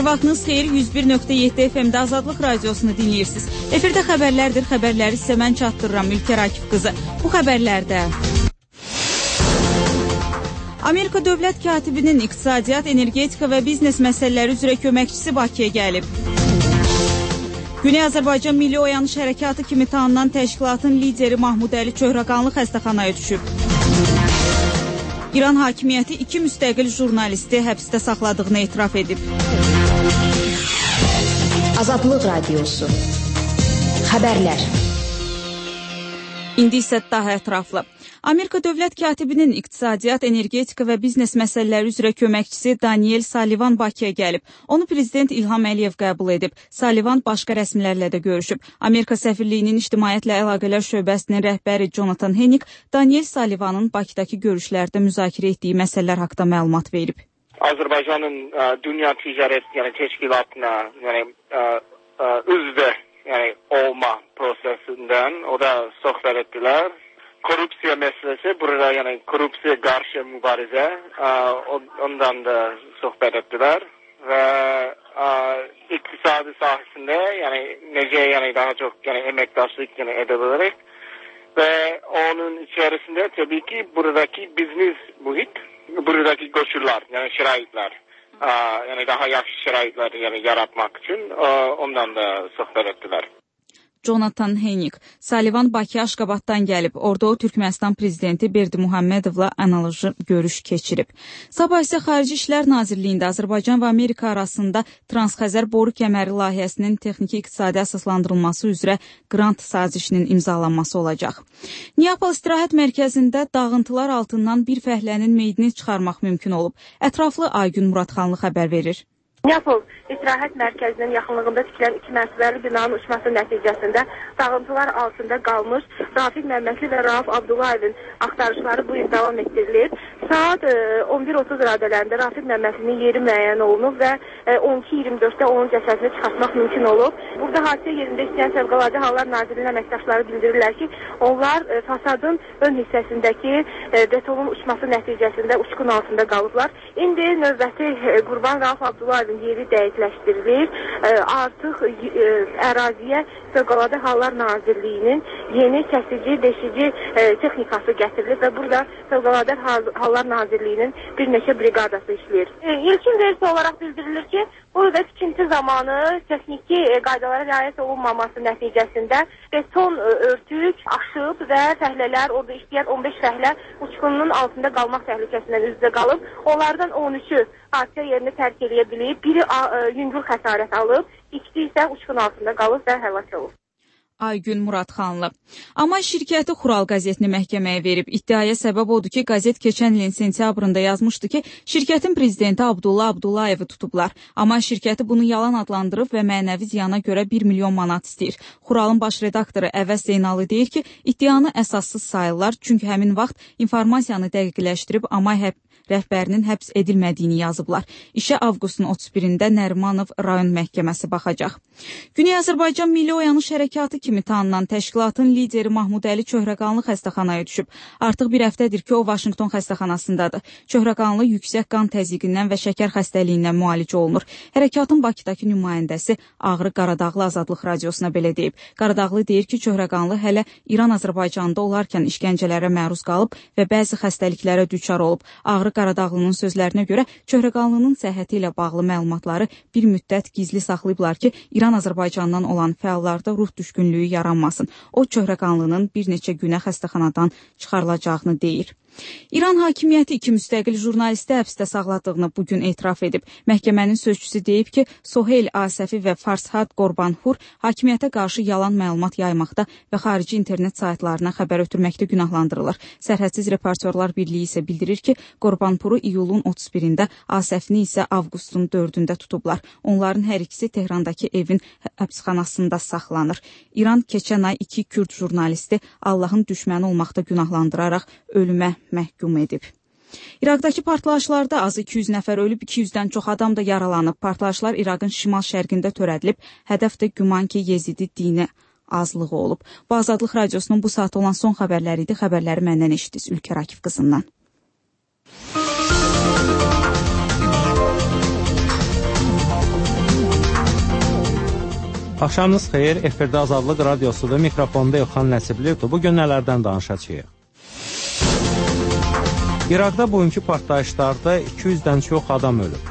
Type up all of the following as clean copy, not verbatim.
Hər vaxtınız xeyir, 101.7 FM-də Azadlıq Radiosunu dinləyirsiniz. Efirdə xəbərlərdir, xəbərləri sizə mən çatdırıram Ülkər Akif qızı. Bu xəbərlərdə Amerika Dövlət Katibinin iqtisadiyyat, energetika və biznes məsələləri üzrə köməkçisi Bakıya gəlib. Güney Azərbaycan Milli Oyanış Hərəkatı kimi tanınan təşkilatın lideri Mahmud Əli Çöhrəqanlı xəstəxanaya düşüb. İran hakimiyyəti 2 müstəqil jurnalisti həbsdə saxladığını etiraf edib. Azadlıq Radiosu. Xəbərlər. İndi isə daha ətraflı. Amerika Dövlət Katibinin iqtisadiyyat, energetika və biznes məsələləri üzrə köməkçisi Daniel Sullivan Bakıya gəlib. Onu prezident İlham Əliyev qəbul edib. Sullivan başqa rəsmilərlə də görüşüb. Amerika səfirliyinin İctimaiyyətlə Əlaqələr şöbəsinin rəhbəri Jonathan Hennick, Daniel Sullivanın Bakıdakı görüşlərdə müzakirə etdiyi məsələlər haqqında məlumat verib. Azərbaycanın Dünya Ticarət Təşkilatına üzvə olma prosesindən o da söhbət etdilər. Korrupsiya meselesi, burada korrupsiya karşı mübarize, ondan da sohbet ettiler ve iktisadi sahasında nece daha çok emektaşlık edebiliriz ve onun içerisinde tabii ki buradaki business muhit, buradaki koşullar şiraitler, daha yaxşı şiraitler yaratmak için ondan da sohbet ettiler. Jonathan Hennick. Sullivan Bakıya Aşqabaddan gəlib. Orada o Türkmənistan prezidenti Berdimuhamedovla analoji görüş keçirib. Sabah isə Xarici İşlər Nazirliyində Azərbaycan və Amerika arasında Transxəzər boru kəməri layihəsinin texniki iqtisadi əsaslandırılması üzrə qrant sazişinin imzalanması olacaq. Neapol istirahət mərkəzində dağıntılar altından bir fəhlənin meyidini çıxarmaq mümkün olub. Ətraflı Aygün Muradxanlı xəbər verir. Neapol istirahət mərkəzinin yaxınlığında tikilən 2 mərsəbəli binanın uçması nəticəsində dağıntılar altında qalmış Rafiq Məmmədli və Rauf Abdullayevin axtarışları bu il davam etdirilir. Saat 11:30 radələrində Rafiq Məmmədlinin yeri müəyyən olunub və 12:24-də onun cəsədini çıxartmaq mümkün olub. Burada hadisə yerində işləyən Fövqəladə Hallar Nazirliyinin əməkdaşları bildirirlər ki, onlar fasadın ön hissəsindəki betonun uçması nəticəsində uçqun altında qalıblar. İndi növbəti qurban Rauf Abdullayevin yeri dəqiqləşdirilir. Artıq əraziyə Fövqəladə Hallar Nazirliyinin yeni kəsici, deşici texnikası gətirilib və burada Fövqəladə Hallar Nazirliyinin bir neçə briqadası işləyir. İlkin versiya olaraq bildirilir ki, burada tikinti zamanı texniki qaydalara riayət olunmaması nəticəsində beton örtük aşıb və fəhlələr, orada işləyən 15 fəhlə uçqunun altında qalmaq təhlükəsindən üzdə qalıb. Onlardan 13-ü hadisə yerini tərk edə bilib, biri yüngül xəsarət alıb, ikisi isə uçqun altında qalıb və həlak olub. Aygün Muradxanlı. Amma şirkəti Xural qəzetini məhkəməyə verib. İddiaya səbəb odur ki, qəzet keçən ilin sentyabrında yazmışdı ki, şirkətin prezidenti Abdullah Abdullayevi tutublar. Amma şirkəti bunu yalan adlandırıb və mənəvi ziyana görə 1 milyon manat istəyir. Xuralın baş redaktoru Əvəz Zeynallı deyir ki, iddianı əsassız sayırlar, çünki həmin vaxt informasiyanı dəqiqləşdirib Amay rəhbərinin həbs edilmədiyini yazıblar. İşə avqustun 31-də Nərimanov rayon məhkəməsi baxacaq. Güney Azərbaycan Milli Oyanış Hərəkatı kimi tanınan təşkilatın lideri Mahmud Əli Çöhrəqanlı xəstəxanaya düşüb. Artıq bir həftədir ki, o Vaşinqton xəstəxanasındadır. Çöhrəqanlı yüksək qan təzyiqindən və şəkər xəstəliyindən müalicə olunur. Hərəkatın Bakıdakı nümayəndəsi Ağrı Qaradağlı Azadlıq Radiosuna belə deyib. Qaradağlı deyir ki, Çöhrəqanlı hələ İran Azərbaycanda olarkən işgəncələrə məruz qalıb və bəzi xəstəliklərə düçar olub. Ağrı Qaradağlının sözlərinə görə Çöhrəqanlının səhhəti ilə bağlı məlumatları bir müddət gizli saxlayıblar ki, İran Azərbaycandan olan fəallarda ruh düşkünlüyü yaranmasın. O Çöhrəqanlının bir neçə günə xəstəxanadan çıxarılacağını deyir. İran hakimiyyəti 2 müstəqil jurnalisti həbsdə saxladığını bugün etiraf edib. Məhkəmənin sözçüsü deyib ki, Soheyl Asəfi və Farshad Qorbanhur hakimiyyətə qarşı yalan məlumat yaymaqda və xarici internet saytlarına xəbər ötürməkdə günahlandırılır. Sərhədsiz Reportyorlar Birliyi isə bildirir ki, Qorbanhuru iyulun 31-də, Asəfini isə avqustun 4-də tutublar. Onların hər ikisi Tehrandakı evin həbsxanasında saxlanır. İran keçən ay 2 Kürd jurnalisti Allahın düşməni olmaqda günahlandıraraq ölümə məhkum edib. İraqdakı partlayışlarda azı 200 nəfər ölüb, 200-dən çox adam da yaralanıb. Partlayışlar İraqın şimal-şərqində törədilib. Hədəf də güman ki, Yezidi dini azlığı olub. Bu Azadlıq Radiosunun bu saat olan son xəbərləri idi. Xəbərləri məndən eşitdiniz Ülkər Akif qızından. Axşamınız xeyir, efirdə Azadlıq Radiosudur, mikrofonda Elxan Nəsibliyevdir. Bugün nələrdən danışacağıq? İraqda bugünkü partlayışlarda 200-dən çox adam ölüb.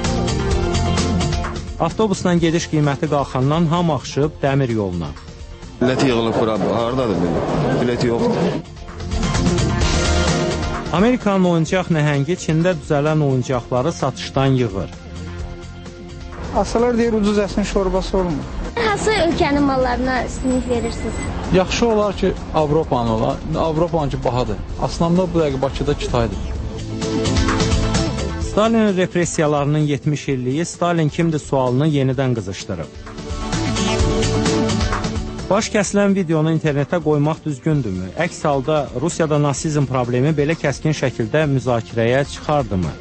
Avtobusla gediş qiyməti qalxandan hamı axışıb dəmir yoluna. Bilet yığılıb bura, haradadır bilet yoxdur. Amerikanın oyuncaq nəhəngi Çində düzələn oyuncaqları satışdan yığır. Asalar deyir, ucuz əsin şorbası olmur. Hansı ölkənin mallarına üstünlük verirsiniz? Yaxşı olar ki, Avropanın olar. Avropanın ki, bahadır. Aslında bu dəqiqə Bakıda kitaydır. Stalinin repressiyalarının 70 illiyi Stalin kimdir sualını yenidən qızışdırıb. Baş kəsilən videonu internetə qoymaq düzgündürmü? Əks halda Rusiyada nasizm problemi belə kəskin şəkildə müzakirəyə çıxardımı?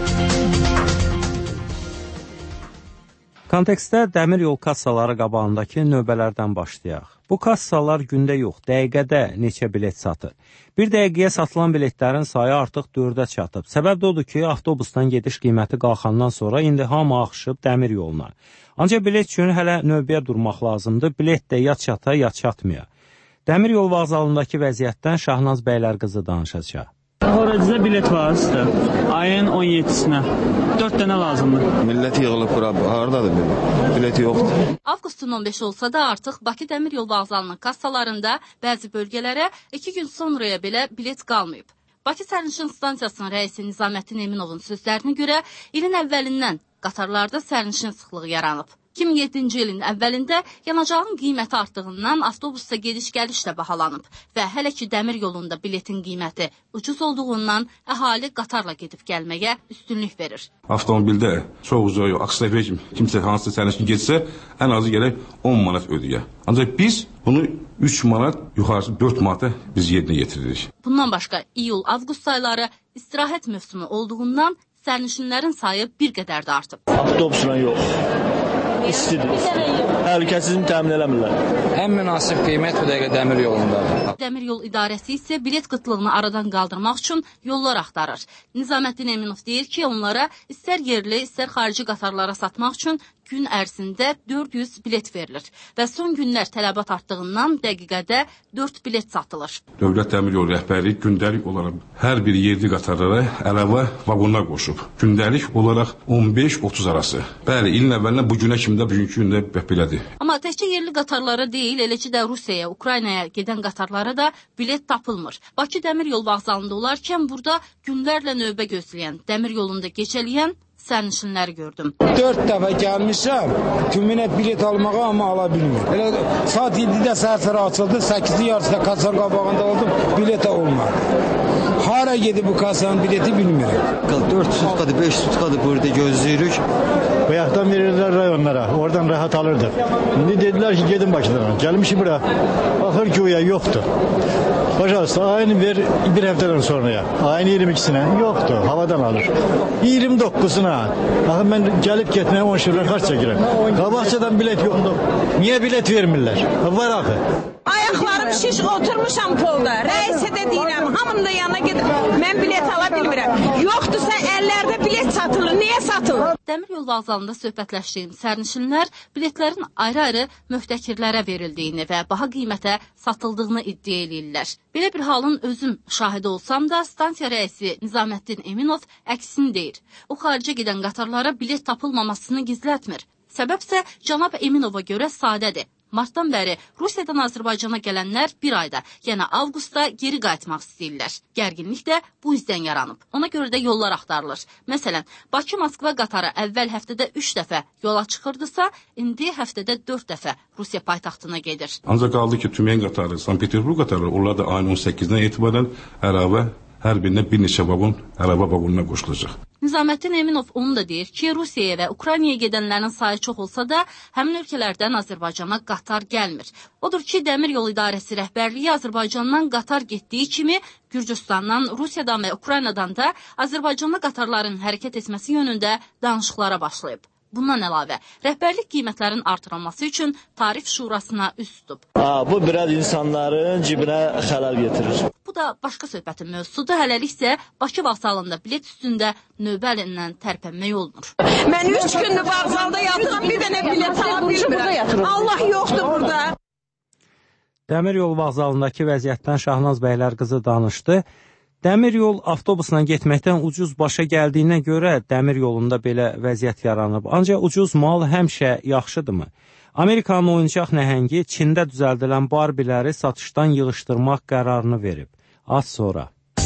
Kontekstdə dəmir yol kassaları qabağındakı növbələrdən başlayaq. Bu kassalar gündə yox, dəqiqədə neçə bilet satır. Bir dəqiqəyə satılan biletlərin sayı artıq 4-ə çatıb. Səbəb də odur ki, avtobusdan gediş qiyməti qalxandan sonra indi hamı axışıb dəmir yoluna. Ancaq bilet üçün hələ növbəyə durmaq lazımdır. Bilet də ya çata, ya çatmaya. Dəmir yol vağzalındakı vəziyyətdən Şahnaz Bəylərqızı danışacaq. Horacıda bilet var sizdə. Ayın 17-sinə. 4 dənə lazımdır. Millət yığılıb bura, haradadır bilet yoxdur. Avqustun 15 olsa da artıq Bakı Dəmir Yol Vağzalının kassalarında bəzi bölgələrə 2 gün sonraya belə bilet qalmayıb. Bakı Sərnişin Stansiyasının rəisi Nizaməddin Eminovun sözlərinə görə ilin əvvəlindən qatarlarda sərnişin sıxlığı yaranıb. 2007-ci ilin əvvəlində yanacağın qiyməti artdığından avtobusda gediş-gəliş də bahalanıb və hələ ki dəmir yolunda biletin qiyməti ucuz olduğundan əhali qatarla gedib gəlməyə üstünlük verir. Avtomobildə çox ucuz yox, aksiyaya kimsə hansı sərnişin getsə, ən azı gələk 10 manat ödəyə. Ancaq biz bunu 3 manat, yuxarısı 4 manata biz yerinə yetiririk. Bundan başqa iyul-avqust ayları istirahət mövsümü olduğundan sərnişinlərin sayı bir qədər də artıb. Avtobusla yox. İstidir. Təhlükəsizliyini təmin eləmirlər. Ən münasib qiymət bu dəqiqə dəmir yolundadır. Dəmir yol idarəsi isə bilet qıtlığını aradan qaldırmaq üçün yollar axtarır. Nizaməddin Eminov deyir ki, onlara istər yerli, istər xarici qatarlara satmaq üçün gün ərzində 400 bilet verilir və son günlər tələbat artdığından dəqiqədə 4 bilet satılır. Dövlət Dəmir Yolu rəhbərliyi gündəlik olaraq hər bir yerli qatarlara əlavə vaqonlar qoşub. Gündəlik olaraq 15-30 arası. Bəli, ilin əvvəlindən bu günə kimi də bugünkü gündə belədir. Amma təkcə yerli qatarlara deyil, eləcə də Rusiyaya, Ukraynaya gedən qatarlara da bilet tapılmır. Bakı Dəmir Yol Vağzalında olarkən burada günlərlə növbə gözləyən, dəmir yolunda gecələyən sərnişinləri gördüm. 4 dəfə gəlmişəm, tümünə bilet almağa, amma ala bilmir. Elə saat 7-də səhər açıldı, 8-in yarısında kassanın qabağında oldum, biletə olmadı. Hara gedib bu kassanın bileti bilmirəm. 4 sutkadır, 5 sutkadır burada gözləyirik. Bayaqdan verirlər rayonlara, oradan rahat alırdıq. İndi dedilər ki, gedin Bakıdan. Gəlmişik bura, baxır ki, uya yoxdur. Başarısı, ayını ver bir həftədən sonraya. Ayını 22-sinə yoxdur, havadan alır. 29-suna. Baxın, mən gəlib getməyə 10 şirlər xarç çəkirəm. Qabaqçadan bilet yoxdur. Niyə bilet vermirlər? Var axı. Ayaqlarım şiş, oturmuşam polda. Rəisə də deyirəm, hamının da yanına gedib, mən bilet ala bilmirəm. Yoxdursa əllərdə bilet satılır, niyə satılır? Dəmir yol vağzalında söhbətləşdiyim sərnişinlər biletlərin ayrı-ayrı möhtəkirlərə verildiyini və baha qiymətə satıldığını iddia edirlər. Belə bir halın özüm şahidi olsam da, stansiya rəisi Nizaməddin Eminov əksini deyir. O xaricə gedən qatarlara bilet tapılmamasını gizlətmir. Səbəbsə cənab Eminova görə sadədir. Martdan bəri Rusiyadan Azərbaycana gələnlər bir ayda, yəni avqustda geri qayıtmaq istəyirlər. Gərginlik də bu üzdən yaranıb. Ona görə də yollar axtarılır. Məsələn, Bakı-Moskva qatarı əvvəl həftədə 3 dəfə yola çıxırdısa, indi həftədə 4 dəfə Rusiya paytaxtına gedir. Ancaq qaldı ki, Tümen qatarı, Sankt-Peterburg qatarı, onlar da ayın 18-dən etibarən əlavə hər birinə bir neçə vaqon əlavə vaqonuna qoşulacaq. Nizaməddin Eminov onu da deyir ki, Rusiyaya və Ukraynaya gedənlərin sayı çox olsa da, həmin ölkələrdən Azərbaycana qatar gəlmir. Odur ki, Dəmir Yol İdarəsi rəhbərliyi Azərbaycandan qatar getdiyi kimi, Gürcüstandan, Rusiyadan və Ukraynadan da Azərbaycana qatarların hərəkət etməsi yönündə danışıqlara başlayıb. Bundan əlavə, rəhbərlik qiymətlərin artırılması üçün tarif şurasına üst tutub. Bu biraz insanların cibinə xələl getirir. Bu da başqa söhbətin mövzusudur. Hələliksə Bakı vağzalında bilet üstündə növbə əlindən tərpənmək olmur. Mən 3 gündür vağzalda yatıram, bir dənə bilet ala bilmirəm. Allah yoxdur burada. Dəmir yol vağzalındakı vəziyyətdən Şahnaz bəylər qızı danışdı. Dəmir yol avtobusla getməkdən ucuz başa gəldiyinə görə dəmir yolunda belə vəziyyət yaranıb. Ancaq ucuz mal həmişə yaxşıdırmı? Amerikanın oyuncaq nəhəngi Çində düzəldilən Barbiləri satışdan yığışdırmaq qərarını verib. Az sonra.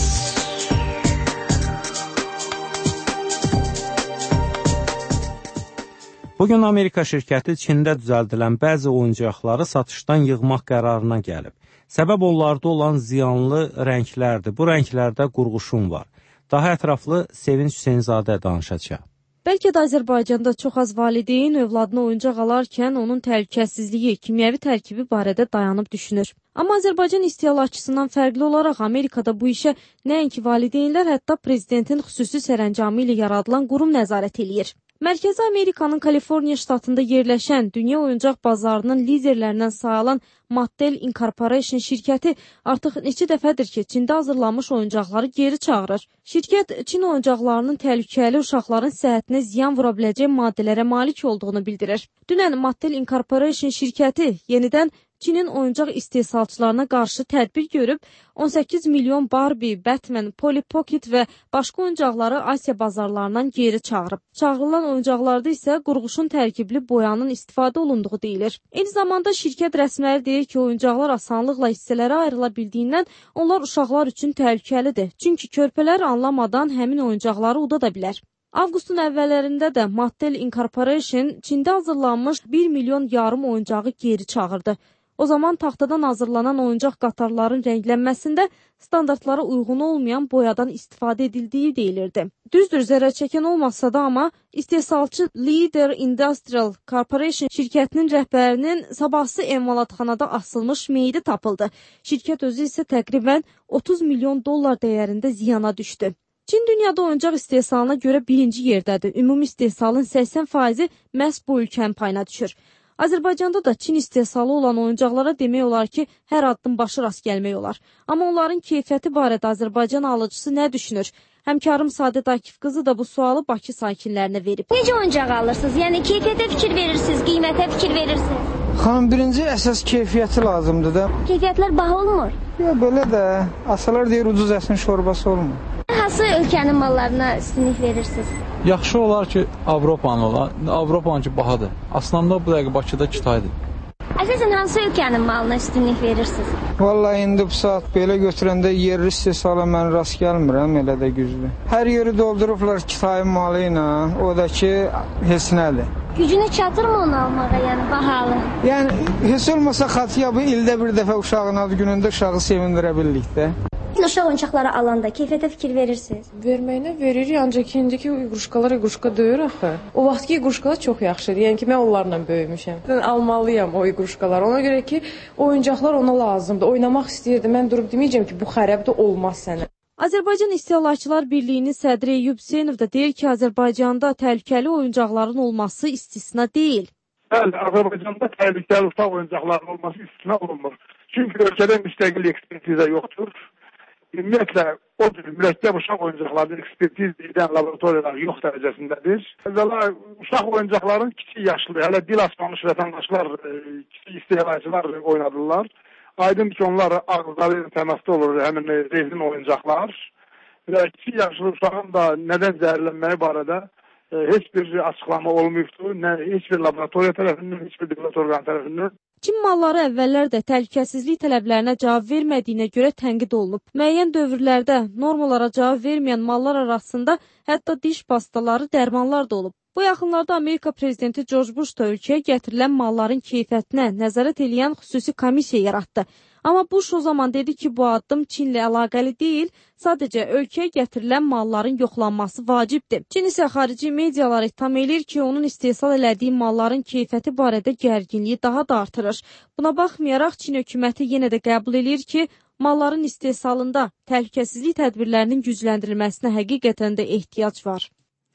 Bugün Amerika şirkəti Çində düzəldilən bəzi oyuncaqları satışdan yığmaq qərarına gəlib. Səbəb onlarda olan ziyanlı rənglərdir. Bu rənglərdə qurğuşun var. Daha ətraflı Sevinç Hüseynzadə danışacaq. Bəlkə də Azərbaycanda çox az valideyn övladına oyuncaq alarkən onun təhlükəsizliyi, kimyəvi tərkibi barədə dayanıb düşünür. Amma Azərbaycan istehlakçısından fərqli olaraq Amerikada bu işə nəinki valideynlər, hətta prezidentin xüsusi sərəncamı ilə yaradılan qurum nəzarət eləyir. Mərkəzi Amerikanın Kaliforniya ştatında yerləşən dünya oyuncaq bazarının liderlərindən sayılan Mattel Incorporation şirkəti artıq neçə dəfədir ki, Çində hazırlanmış oyuncaqları geri çağırır. Şirkət Çin oyuncaqlarının təhlükəli uşaqların səhhətinə ziyan vura biləcək maddələrə malik olduğunu bildirir. Dünən Mattel Incorporation şirkəti yenidən Çinin oyuncaq istehsalçılarına qarşı tədbir görüb, 18 milyon Barbie, Batman, Polly Pocket və başqa oyuncaqları Asiya bazarlarından geri çağırıb. Çağırılan oyuncaqlarda isə qurğuşun tərkibli boyanın istifadə olunduğu deyilir. Eyni zamanda şirkət rəsmiləri deyir ki, oyuncaqlar asanlıqla hissələrə ayrıla bildiyindən onlar uşaqlar üçün təhlükəlidir. Çünki körpələr anlamadan həmin oyuncaqları udada bilər. Avqustun əvvəllərində də Mattel Incorporation Çində hazırlanmış 1 milyon yarım oyuncağı geri çağırdı. O zaman taxtadan hazırlanan oyuncaq qatarların rənglənməsində standartlara uyğun olmayan boyadan istifadə edildiyi deyilirdi. Düzdür, zərər çəkən olmasa da, amma istehsalçı Leader Industrial Corporation şirkətinin rəhbərinin sabahsı emalatxanada asılmış meyidi tapıldı. Şirkət özü isə təqribən 30 milyon dollar dəyərində ziyana düşdü. Çin dünyada oyuncaq istehsalına görə birinci yerdədir. Ümumi istehsalın 80% məhz bu ölkənin payına düşür. Azərbaycanda da Çin istehsalı olan oyuncaqlara demək olar ki, hər addım başı rast gəlmək olar. Amma onların keyfiyyəti barədə Azərbaycan alıcısı nə düşünür? Həmkarım Sadət Akif qızı da bu sualı Bakı sakinlərinə verib. Necə oyuncaq alırsınız? Yəni keyfiyyətə fikir verirsiniz, qiymətə fikir verirsiniz? Xanım, birinci əsas keyfiyyəti lazımdır da. Keyfiyyətlər baha olmur? Yox, belə də. Asalar deyir, ucuz əsin şorbası olmur. Hansı ölkənin mallarına üstünlük verirsiniz? Yaxşı olar ki, Avropanın olar. Avropanın ki, bahadır. Aslında bu dəqiqə Bakıda Kitaydır. Əsasən hansı ölkənin malına üstünlük verirsiniz? Vallahi indi bu saat belə götürəndə yerli istehsala mən rast gəlmirəm, elə də güclü. Hər yeri doldurublar Kitayın malı ilə, o da ki, heç nədir. Gücünü çatırmı onu almağa, yəni bahalı? Yəni, heç olmasa xatiya bu ildə bir dəfə uşağın ad günündə uşağı sevindirə bildik də. Uşaq oyuncaqları alanda keyfiyyətə fikir verirsiniz? Verməyinə veririk, ancaq indiki iqruşkalar iqruşka deyir axı. O vaxtki iqruşkalar çox yaxşıdır, yəni ki, mən onlarla böyümüşəm. Mən almalıyam o iqruşkalar. Ona görə ki, oyuncaqlar ona lazımdır. Oynamaq istəyirdim. Mən durub deməyəcəm ki, bu xərabdır, olmaz sənə. Azərbaycan İstehlakçılar Birliyinin sədri Eyyub Hüseynov da deyir ki, Azərbaycanda təhlükəli oyuncaqların olması istisna deyil. Bəli, Azərbaycanda təhlükəli uşaq oyuncaqlarının olması istisna olunmur. Çünki ölkədə müstəqil ekspertiza yoxdur. Ümumiyyətlə, o cür mürəkkəb uşaq oyuncaqlarının ekspertiz edən laboratoriyalar yox dərəcəsindədir. Əvvəla, uşaq oyuncaqların kiçik yaşlı, hələ dil açmamış vətəndaşlar, kiçik istehlakçılar oynadırlar. Aydın ki, onlar ağızları təmasda olur, həmin rezin oyuncaqlar. Və kiçik yaşlı uşağın da nədən zəhərlənməyi barədə heç bir açıqlama olmayıbdır. Heç bir laboratoriya tərəfindən, heç bir dövlət orqanı tərəfindən. Çin malları əvvəllər də təhlükəsizlik tələblərinə cavab vermədiyinə görə tənqid olunub. Müəyyən dövrlərdə normalara cavab verməyən mallar arasında hətta diş pastaları, dərmanlar da olub. Bu yaxınlarda Amerika prezidenti George Bush da ölkəyə gətirilən malların keyfiyyətinə nəzarət edən xüsusi komissiya yaratdı. Amma Bush o zaman dedi ki, bu addım Çinlə əlaqəli deyil, sadəcə ölkəyə gətirilən malların yoxlanması vacibdir. Çin isə xarici medialar itham eləyir ki, onun istehsal elədiyi malların keyfiyyəti barədə gərginliyi daha da artırır. Buna baxmayaraq Çin hökuməti yenə də qəbul eləyir ki, malların istehsalında təhlükəsizlik tədbirlərinin gücləndirilməsinə həqiqətən də ehtiyac var.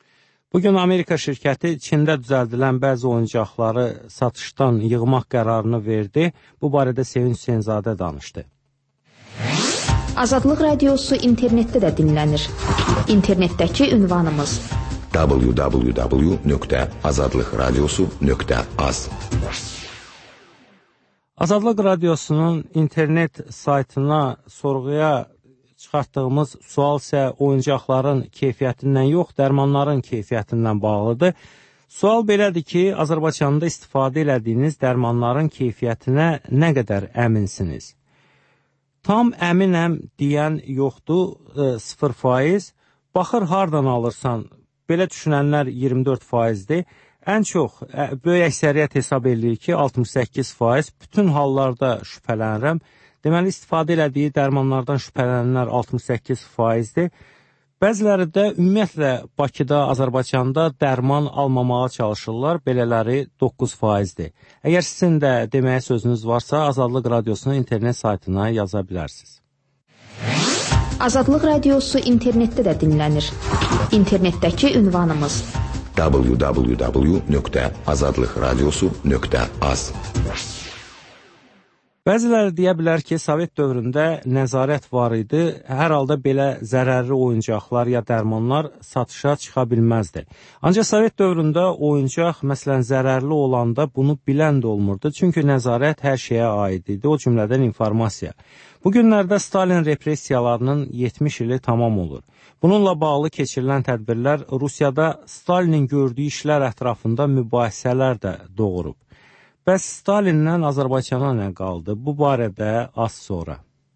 Bugün Amerika şirkəti Çində düzəldilən bəzi oyuncaqları satışdan yığmaq qərarını verdi. Bu barədə Sevinç Hüseynzadə danışdı. Azadlıq Radiosu internetdə də dinlənir. İnternetdəki ünvanımız www.azadlıqradiosu.az. Azadlıq Radiosunun internet saytına sorğuya çıxartdığımız sual isə oyuncaqların keyfiyyətindən yox, dərmanların keyfiyyətindən bağlıdır. Sual belədir ki, Azərbaycanda istifadə elədiyiniz dərmanların keyfiyyətinə nə qədər əminsiniz? Tam əminəm deyən yoxdur, 0%. Baxır, hardan alırsan? Belə düşünənlər 24%dir. Ən çox, böyük əksəriyyət hesab edir ki, 68%. Bütün hallarda şübhələnirəm. Deməli, istifadə elədiyi dərmanlardan şübhələnənlər 68%dir. Bəziləri də ümumiyyətlə Bakıda, Azərbaycanda dərman almamağa çalışırlar. Belələri 9%dir. Əgər sizin də deməyə sözünüz varsa, Azadlıq Radiosunun internet saytına yaza bilərsiniz. Azadlıq Radiosu internetdə də dinlənir. İnternetdəki ünvanımız www.azadlıqradiosu.az. Bəziləri deyə bilər ki, Sovet dövründə nəzarət var idi, hər halda belə zərərli oyuncaqlar ya dərmanlar satışa çıxa bilməzdi. Ancaq Sovet dövründə oyuncaq, məsələn, zərərli olanda bunu bilən də olmurdu, çünki nəzarət hər şeyə aid idi, o cümlədən informasiya. Bu günlərdə Stalin repressiyalarının 70 ili tamam olur. Bununla bağlı keçirilən tədbirlər Rusiyada Stalinin gördüyü işlər ətrafında mübahisələr də doğurub. Bəs Stalindən Azərbaycana nə qaldı? Bu barədə az sonra.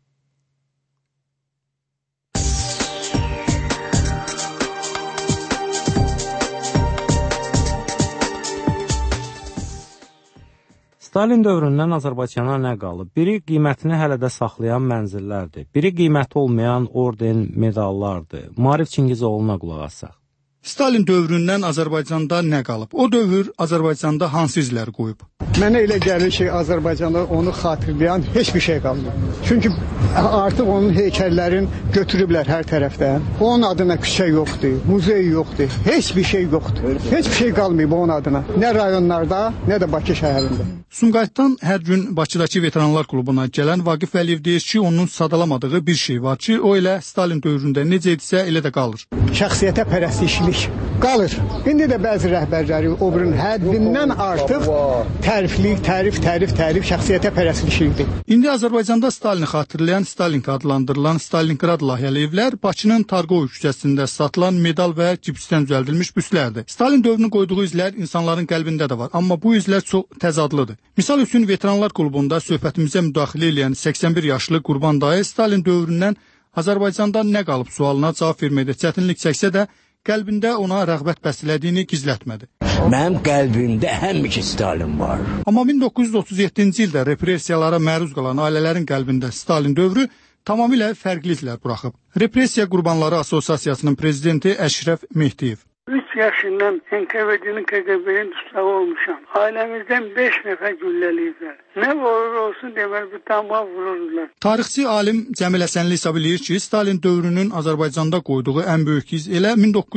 Stalin dövründən Azərbaycana nə qalıb? Biri qiymətini hələ də saxlayan mənzillərdir. Biri qiyməti olmayan orden, medallardır. Maarif Çingizoğlu'na qulaq assaq. Stalin dövründən Azərbaycanda nə qalıb? O dövr Azərbaycanda hansı izlər qoyub? Mənə elə gəlir ki, Azərbaycanda onu xatırlayan heç bir şey qalmır. Çünki artıq onun heykəllərini götürüblər hər tərəfdən. Onun adına küçə yoxdur, muzey yoxdur, heç bir şey yoxdur. Heç bir şey qalmayıb onun adına. Nə rayonlarda, nə də Bakı şəhərində. Sumqayıtdan hər gün Bakıdakı veteranlar klubuna gələn Vaqif Vəliyev deyir ki, onun sadalamadığı bir şey var ki, o elə Stalin dövründə necə edirsə elə də qalır. Şəxsiyyətə pərəstişlik qalır. İndi də bəzi rəhbərləri o birinin həddindən artıq tərif şəxsiyyətə pərəstişlikdir. İndi Azərbaycanda Stalini xatırlayan Stalin adlandırılan Stalingrad layihəli evlər Bakının Targov küçəsində satılan medal və gipsdən düzəldilmiş büstlərdir. Stalin dövrünün qoyduğu izlər insanların qəlbində də var, amma bu izlər çox təzadlıdır. Misal üçün veteranlar klubunda söhbətimizə müdaxilə edən 81 yaşlı Qurban dayı Stalin dövründən Azərbaycanda nə qalıb sualına cavab verməkdə çətinlik çəksə də qəlbində ona rəğbət bəslədiyini gizlətmədi. Mənim qəlbimdə həmişə Stalin var. Amma 1937-ci ildə repressiyalara məruz qalan ailələrin qəlbində Stalin dövrü tamamilə fərqli izlər buraxıb. Repressiya Qurbanları Assosiasiyasının prezidenti Əşrəf Mehdiyev. 3 yaşından NKVD'nin KGB'nin tutsaq olmuşam. Ailəmizdən 5 nəfər gülləliyiblər. Nə olur olsun deməli bir tamam vururdular. Tarixçi alim Cəmil Həsənli hesab edir ki, Stalin dövrünün Azərbaycanda qoyduğu ən böyük iz elə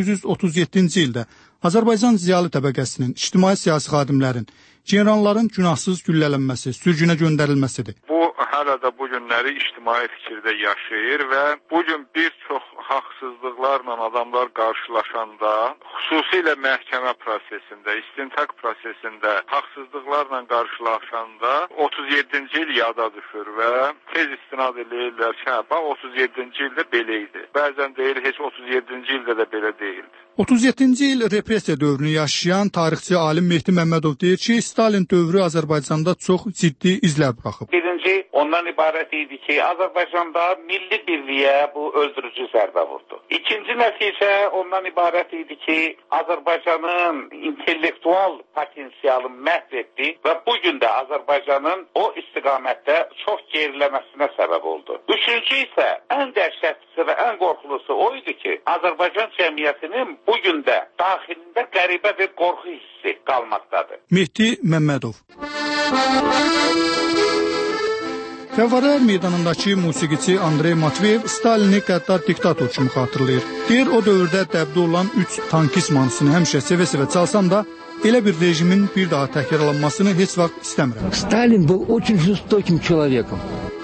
1937-ci ildə Azərbaycan ziyalı təbəqəsinin, ictimai-siyasi xadimlərin, generalların günahsız güllələnməsi, sürgünə göndərilməsidir. Bu hələ də bu günləri ictimai fikirdə yaşayır və bu gün bir çox haqsızlıqlarla adamlar qarşılaşanda, xüsusilə məhkəmə prosesində, istintaq prosesində haqsızlıqlarla qarşılaşanda 37-ci il yada düşür və tez istinad edirlər ki, 37-ci ildə belə idi. Bəzən deyir, heç 37-ci ildə də belə deyildi. 37-ci il repressiya dövrünü yaşayan tarixçi alim Mehdi Məmmədov deyir ki, Stalin dövrü Azərbaycanda çox ciddi izlər buraxıb. Birinci ondan ibarət idi ki, Azərbaycanda milli birliyə bu öldürücü zərbə vurdu. İkinci nəticə ondan ibarət idi ki, Azərbaycanın intellektual potensialını məhv etdi və bugün də Azərbaycanın o istiqamətdə çox geriləməsinə səbəb oldu. Üçüncü isə ən dəhşətlisi və ən qorxulusu o idi ki, Azərbaycan cəmiyyətinin bugün də daxilində qəribə bir qorxu hissi qalmaqdadır. Mehdi Məmmədov. Fəvvarələr meydanındakı musiqiçi Andrey Matveyev Stalini qəddar diktator kimi xatırlayır. Deyir, o dövrdə dəbdə olan 3 tankist mahnısını həmişə sevə-sevə çalsam da, elə bir rejimin bir daha təkrarlanmasını heç vaxt istəmirəm. Stalin был очень жестоким человеком.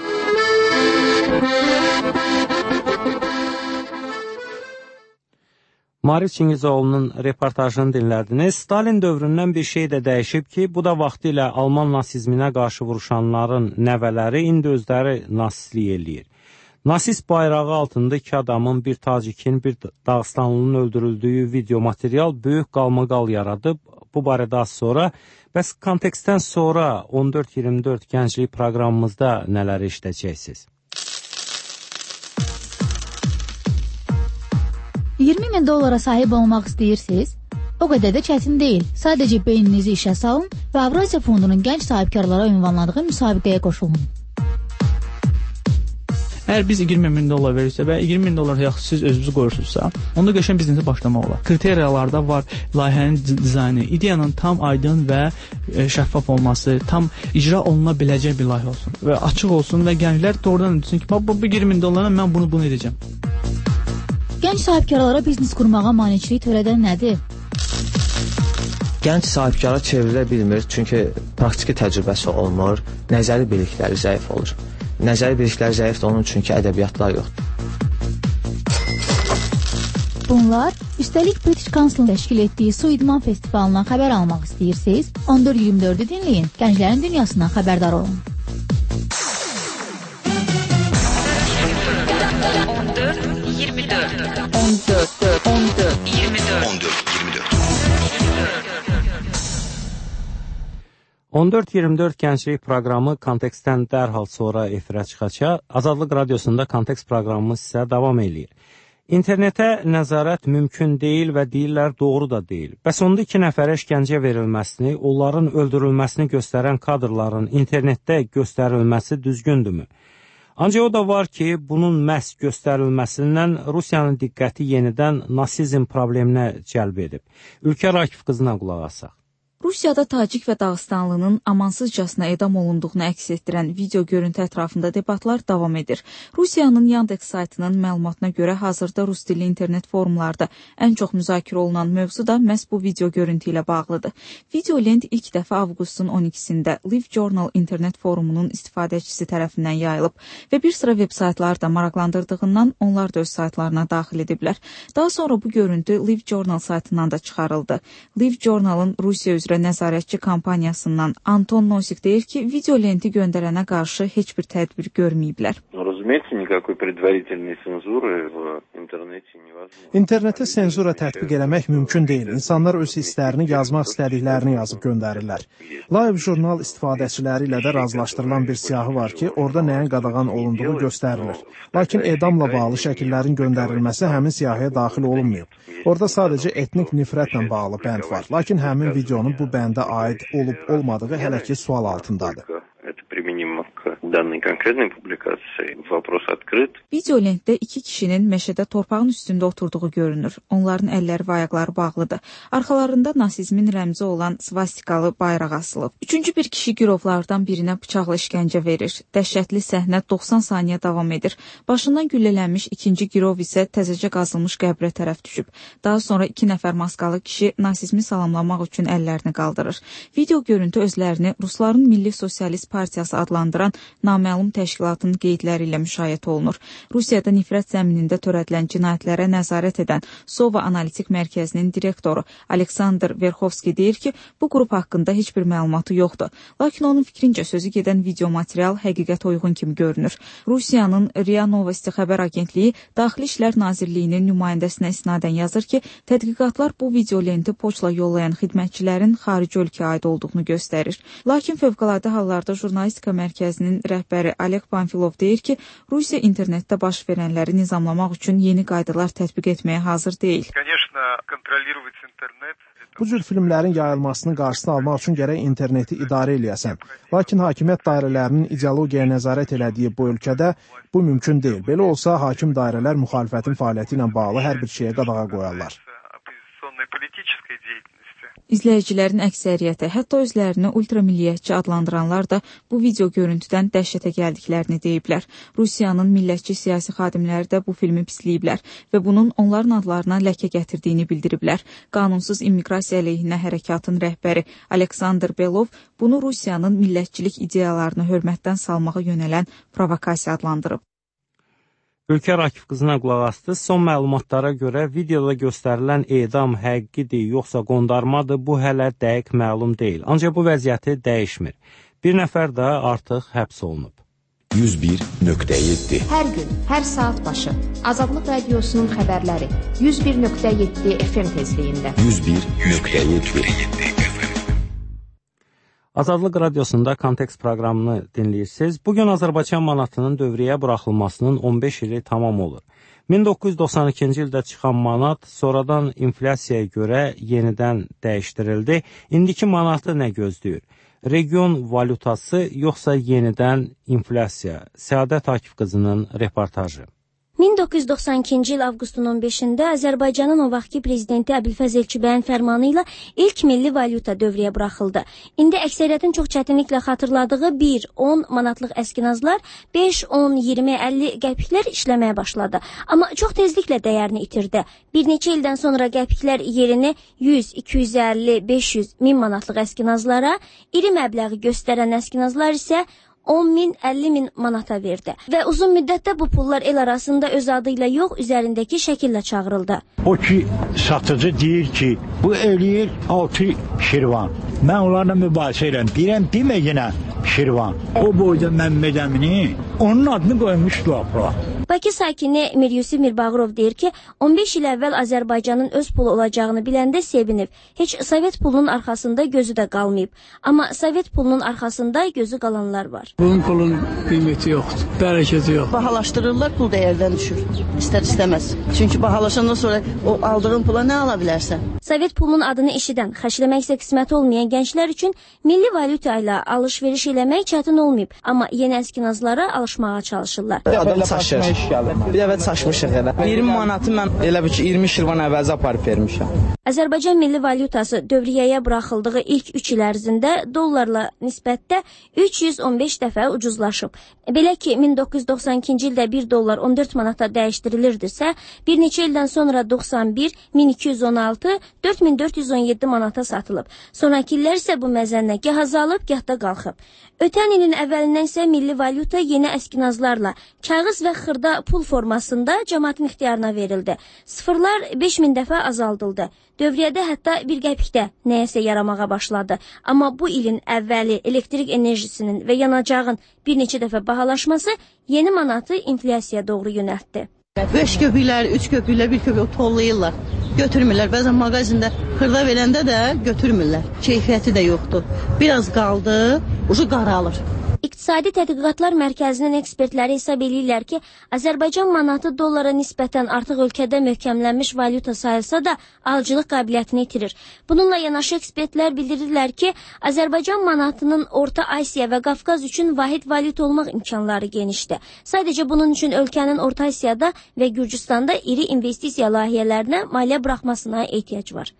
Mariç Çingizoğlu'nun reportajını dinlədiniz. Stalin dövründən bir şey də dəyişib ki, bu da vaxtilə Alman nasizminə qarşı vuruşanların nəvələri indi özləri nasistlik eləyir. Nasist bayrağı altında 2 adamın, bir tacikin, bir Dağıstanlının öldürüldüyü video material böyük qalmaqal yaradıb. Bu barədə az sonra, bəs kontekstdən sonra 14-24 gənclik proqramımızda nələri işləyəcəksiniz? 20.000 dolara sahib olmaq istəyirsiniz? O qədər də çətin deyil. Sadəcə beyninizi işə salın və Avrasiya Fondunun gənc sahibkarlara ünvanladığı müsabiqəyə qoşulun. Əgər biz 20.000 dolar verirsə və 20.000 dolar yaxud siz özünüzü qoyursunuzsa, onda qəşəng biznesi başlamaq olar. Kriteriyalarda var layihənin dizaynı, ideyanın tam aydın və şəffaf olması, tam icra oluna biləcək bir layihə olsun və açıq olsun və gənclər doğrudan düşünsün ki, bu 20.000 dolara mən bunu edəcəm. Gənc sahibkarlara biznes qurmağa maneçilik törədən nədir? Gənc sahibkara çevrilə bilmir, çünki praktiki təcrübəsi olmur, nəzəri bilikləri zəif olur. Nəzəri bilikləri zəifdir onun çünki ədəbiyyatlar yoxdur. Bunlar, üstəlik British Council təşkil etdiyi su idman festivalından xəbər almaq istəyirsiniz? 14-24-ü dinləyin, gənclərin dünyasından xəbərdar olun. 14-24 gənclik proqramı kontekstdən dərhal sonra efirə çıxacaq. Azadlıq Radiosunda kontekst proqramımız sizə davam edir. İnternetə nəzarət mümkün deyil və deyirlər doğru da deyil. Bəs onda 2 nəfərə işgəncə verilməsini, onların öldürülməsini göstərən kadrların internetdə göstərilməsi düzgündürmü? Ancaq o da var ki, bunun məhz göstərilməsindən Rusiyanın diqqəti yenidən nasizm probleminə cəlb edib. Ülkə Rakif qızına qulaq asaq. Rusiyada Tacik və Dağıstanlının amansızcasına edam olunduğunu əks etdirən video görüntü ətrafında debatlar davam edir. Rusiyanın Yandex saytının məlumatına görə hazırda rus dilli internet forumlarda ən çox müzakirə olunan mövzu da məhz bu video görüntü ilə bağlıdır. Video lent ilk dəfə avqustun 12-sində LiveJournal internet forumunun istifadəçisi tərəfindən yayılıb və bir sıra veb saytlar da maraqlandırdığından onlar da öz saytlarına daxil ediblər. Daha sonra bu görüntü LiveJournal saytından da çıxarıldı. LiveJournal'ın Rusiya üzrə nəzarətçi kampaniyasından Anton Nosik deyir ki, video lenti göndərənə qarşı heç bir tədbir görməyiblər. İnternetə senzura tətbiq eləmək mümkün deyil. İnsanlar öz hisslərini, yazmaq istədiklərini yazıb göndərirlər. LiveJournal istifadəçiləri ilə də razılaşdırılan bir siyahı var ki, orada nəyin qadağan olunduğu göstərilir. Lakin edamla bağlı şəkillərin göndərilməsi həmin siyahıya daxil olunmayıb. Orada sadəcə etnik nifrətlə bağlı bənd var. Lakin həmin videonun bu bəndə aid olub-olmadığı hələ ki sual altındadır. Video lentdə 2 kişinin meşədə torpağın üstündə oturduğu görünür. Onların əlləri və ayaqları bağlıdır. Arxalarında nasizmin rəmzi olan svastikalı bayraq asılıb. 3-cü bir kişi girovlardan birinə bıçaqla işgəncə verir. Dəhşətli səhnə 90 saniyə davam edir. Başından güllələnmiş ikinci girov isə təzəcə qazılmış qəbrə tərəf düşüb. Daha sonra 2 nəfər maskalı kişi nasizmi salamlamaq üçün əllərini qaldırır. Video görüntü özlərini Rusların Milli Sosialist Partiyası adlandıran naməlum təşkilatın qeydləri ilə müşayiət olunur. Rusiyada nifrət zəminində törədilən cinayətlərə nəzarət edən Sova Analitik Mərkəzinin direktoru Aleksandr Verxovski deyir ki, bu qrup haqqında heç bir məlumatı yoxdur. Lakin onun fikrincə sözü gedən video material həqiqət uyğun kimi görünür. Rusiyanın RIA Novosti xəbər agentliyi Daxili İşlər Nazirliyinin nümayəndəsinə isnadən yazır ki, tədqiqatlar bu video lenti poçtla yollayan xidmətçilərin xarici ölkəyə aid olduğunu göstərir. Lakin Fövqəladə Hallarda Jurnalistika Mərkəzinin rəhbəri Oleg Panfilov deyir ki, Rusiya internetdə baş verənləri nizamlamaq üçün yeni qaydalar tətbiq etməyə hazır deyil. Bu cür filmlərin yayılmasının qarşısını almaq üçün gərək interneti idarə eləyəsən. Lakin hakimiyyət dairələrinin ideologiyaya nəzarət elədiyi bu ölkədə bu mümkün deyil. Belə olsa, hakim dairələr müxalifətin fəaliyyəti ilə bağlı hər bir şeyə qadağa qoyarlar. İzləyicilərin əksəriyyəti, hətta özlərini ultramilliyyətçi adlandıranlar da bu video görüntüdən dəhşətə gəldiklərini deyiblər. Rusiyanın millətçi siyasi xadimləri də bu filmi pisləyiblər və bunun onların adlarına ləkə gətirdiyini bildiriblər. Qanunsuz immiqrasiya əleyhinə hərəkatın rəhbəri Aleksandr Belov bunu Rusiyanın millətçilik ideyalarını hörmətdən salmağa yönələn provokasiya adlandırıb. Ülkə Akif qızına qulaq astı. Son məlumatlara görə videoda göstərilən edam həqiqidir, yoxsa qondarmadır, bu hələ dəqiq məlum deyil. Ancaq bu vəziyyəti dəyişmir. Bir nəfər də artıq həbs olunub. 101.7 Hər gün, hər saat başı Azadlıq Radiosunun xəbərləri 101.7 FM tezliyində 101.7 Azadlıq Radiosunda Kontekst proqramını dinləyirsiniz. Bugün Azərbaycan manatının dövrəyə buraxılmasının 15 ili tamam olur. 1992-ci ildə çıxan manat sonradan inflasiyaya görə yenidən dəyişdirildi. İndiki manatı nə gözləyir? Region valutası yoxsa yenidən inflasiya? Səadət Akif qızının reportajı. 1992-ci il avqustun 15-də Azərbaycanın o vaxtki prezidenti Əbülfəz Elçibəyin fərmanı ilə ilk milli valyuta dövrəyə buraxıldı. İndi əksəriyyətin çox çətinliklə xatırladığı 1, 10 manatlıq əskinazlar 5, 10, 20, 50 qəpiklər işləməyə başladı. Amma çox tezliklə dəyərini itirdi. Bir neçə ildən sonra qəpiklər yerini 100, 250, 500, 1000 manatlıq əskinazlara, iri məbləği göstərən əskinazlar isə 10.000, 50.000 manata verdi. Və uzun müddətdə bu pullar el arasında öz adı ilə yox, üzərindəki şəkillə çağırıldı. O ki, satıcı deyir ki, bu eləyir 6 şirvan. Mən onlarla mübahisə edirəm. Deyirəm, demə yenə şirvan. O boyda Məmməd Əmini onun adını qoymuşdular bura. Bakı sakini Mir Yusif Mirbağırov deyir ki, 15 il əvvəl Azərbaycanın öz pulu olacağını biləndə sevinib. Heç Sovet pulunun arxasında gözü də qalmayıb. Amma Sovet pulunun arxasında gözü qalanlar var. Bunun pulun qiyməti yoxdur, bərəkəti yox. Bahalaşdırırlar, pul dəyərdən düşür. İstər istəməz. Çünki bahalaşandan sonra o aldığın pula nə ala bilərsən? Sovet pulunun adını eşidən, xərcləmək isə qismət olmayan gənclər üçün milli valyuta ilə alış-veriş eləmək çətin olmayıb. Amma yeni əskinazlara alışmağa çalışırlar. Adam çaşır. Bir dəfə çaşmışıq elə. 20 manatı mən elə bir ki 20 şirvan əvəzə aparıb vermişəm. Azərbaycan milli valyutası dövriyyəyə buraxıldığı ilk 3 il ərzində dollarla nisbətdə 315 dəfə ucuzlaşıb. Belə ki, 1992-ci ildə 1 dollar 14 manata dəyişdirilirdisə, bir neçə ildən sonra 91, 1216, 4417 manata satılıb. Sonraki illər isə bu məzənlə gah azalıb, gah da qalxıb. Ötən ilin əvvəlindən isə milli valyuta yeni əskinazlarla, kağız və xırda pul formasında cəmaatın ixtiyarına verildi. Sıfırlar 5000 dəfə azaldıldı. Dövriyyədə hətta bir qəpikdə nəyəsə yaramağa başladı. Amma bu ilin əvvəli elektrik enerjisinin və yanacağın bir neçə dəfə bahalaşması yeni manatı inflasiyaya doğru yönəltdi. 5 köpüklər, 3 köpüklər, bir köpük tollayırlar. Götürmürlər. Bəzən mağazində xırda verəndə də götürmürlər. Keyfiyyəti də yoxdur. Biraz qaldı, ucu qaralır. İqtisadi Tədqiqatlar Mərkəzinin ekspertləri hesab edirlər ki, Azərbaycan manatı dollara nisbətən artıq ölkədə möhkəmlənmiş valyuta sayılsa da alıcılıq qabiliyyətini itirir. Bununla yanaşı ekspertlər bildirirlər ki, Azərbaycan manatının Orta Asiya və Qafqaz üçün vahid valyuta olmaq imkanları genişdir. Sadəcə bunun üçün ölkənin Orta Asiyada və Gürcüstanda iri investisiya layihələrinə maliyyə buraxmasına ehtiyac var.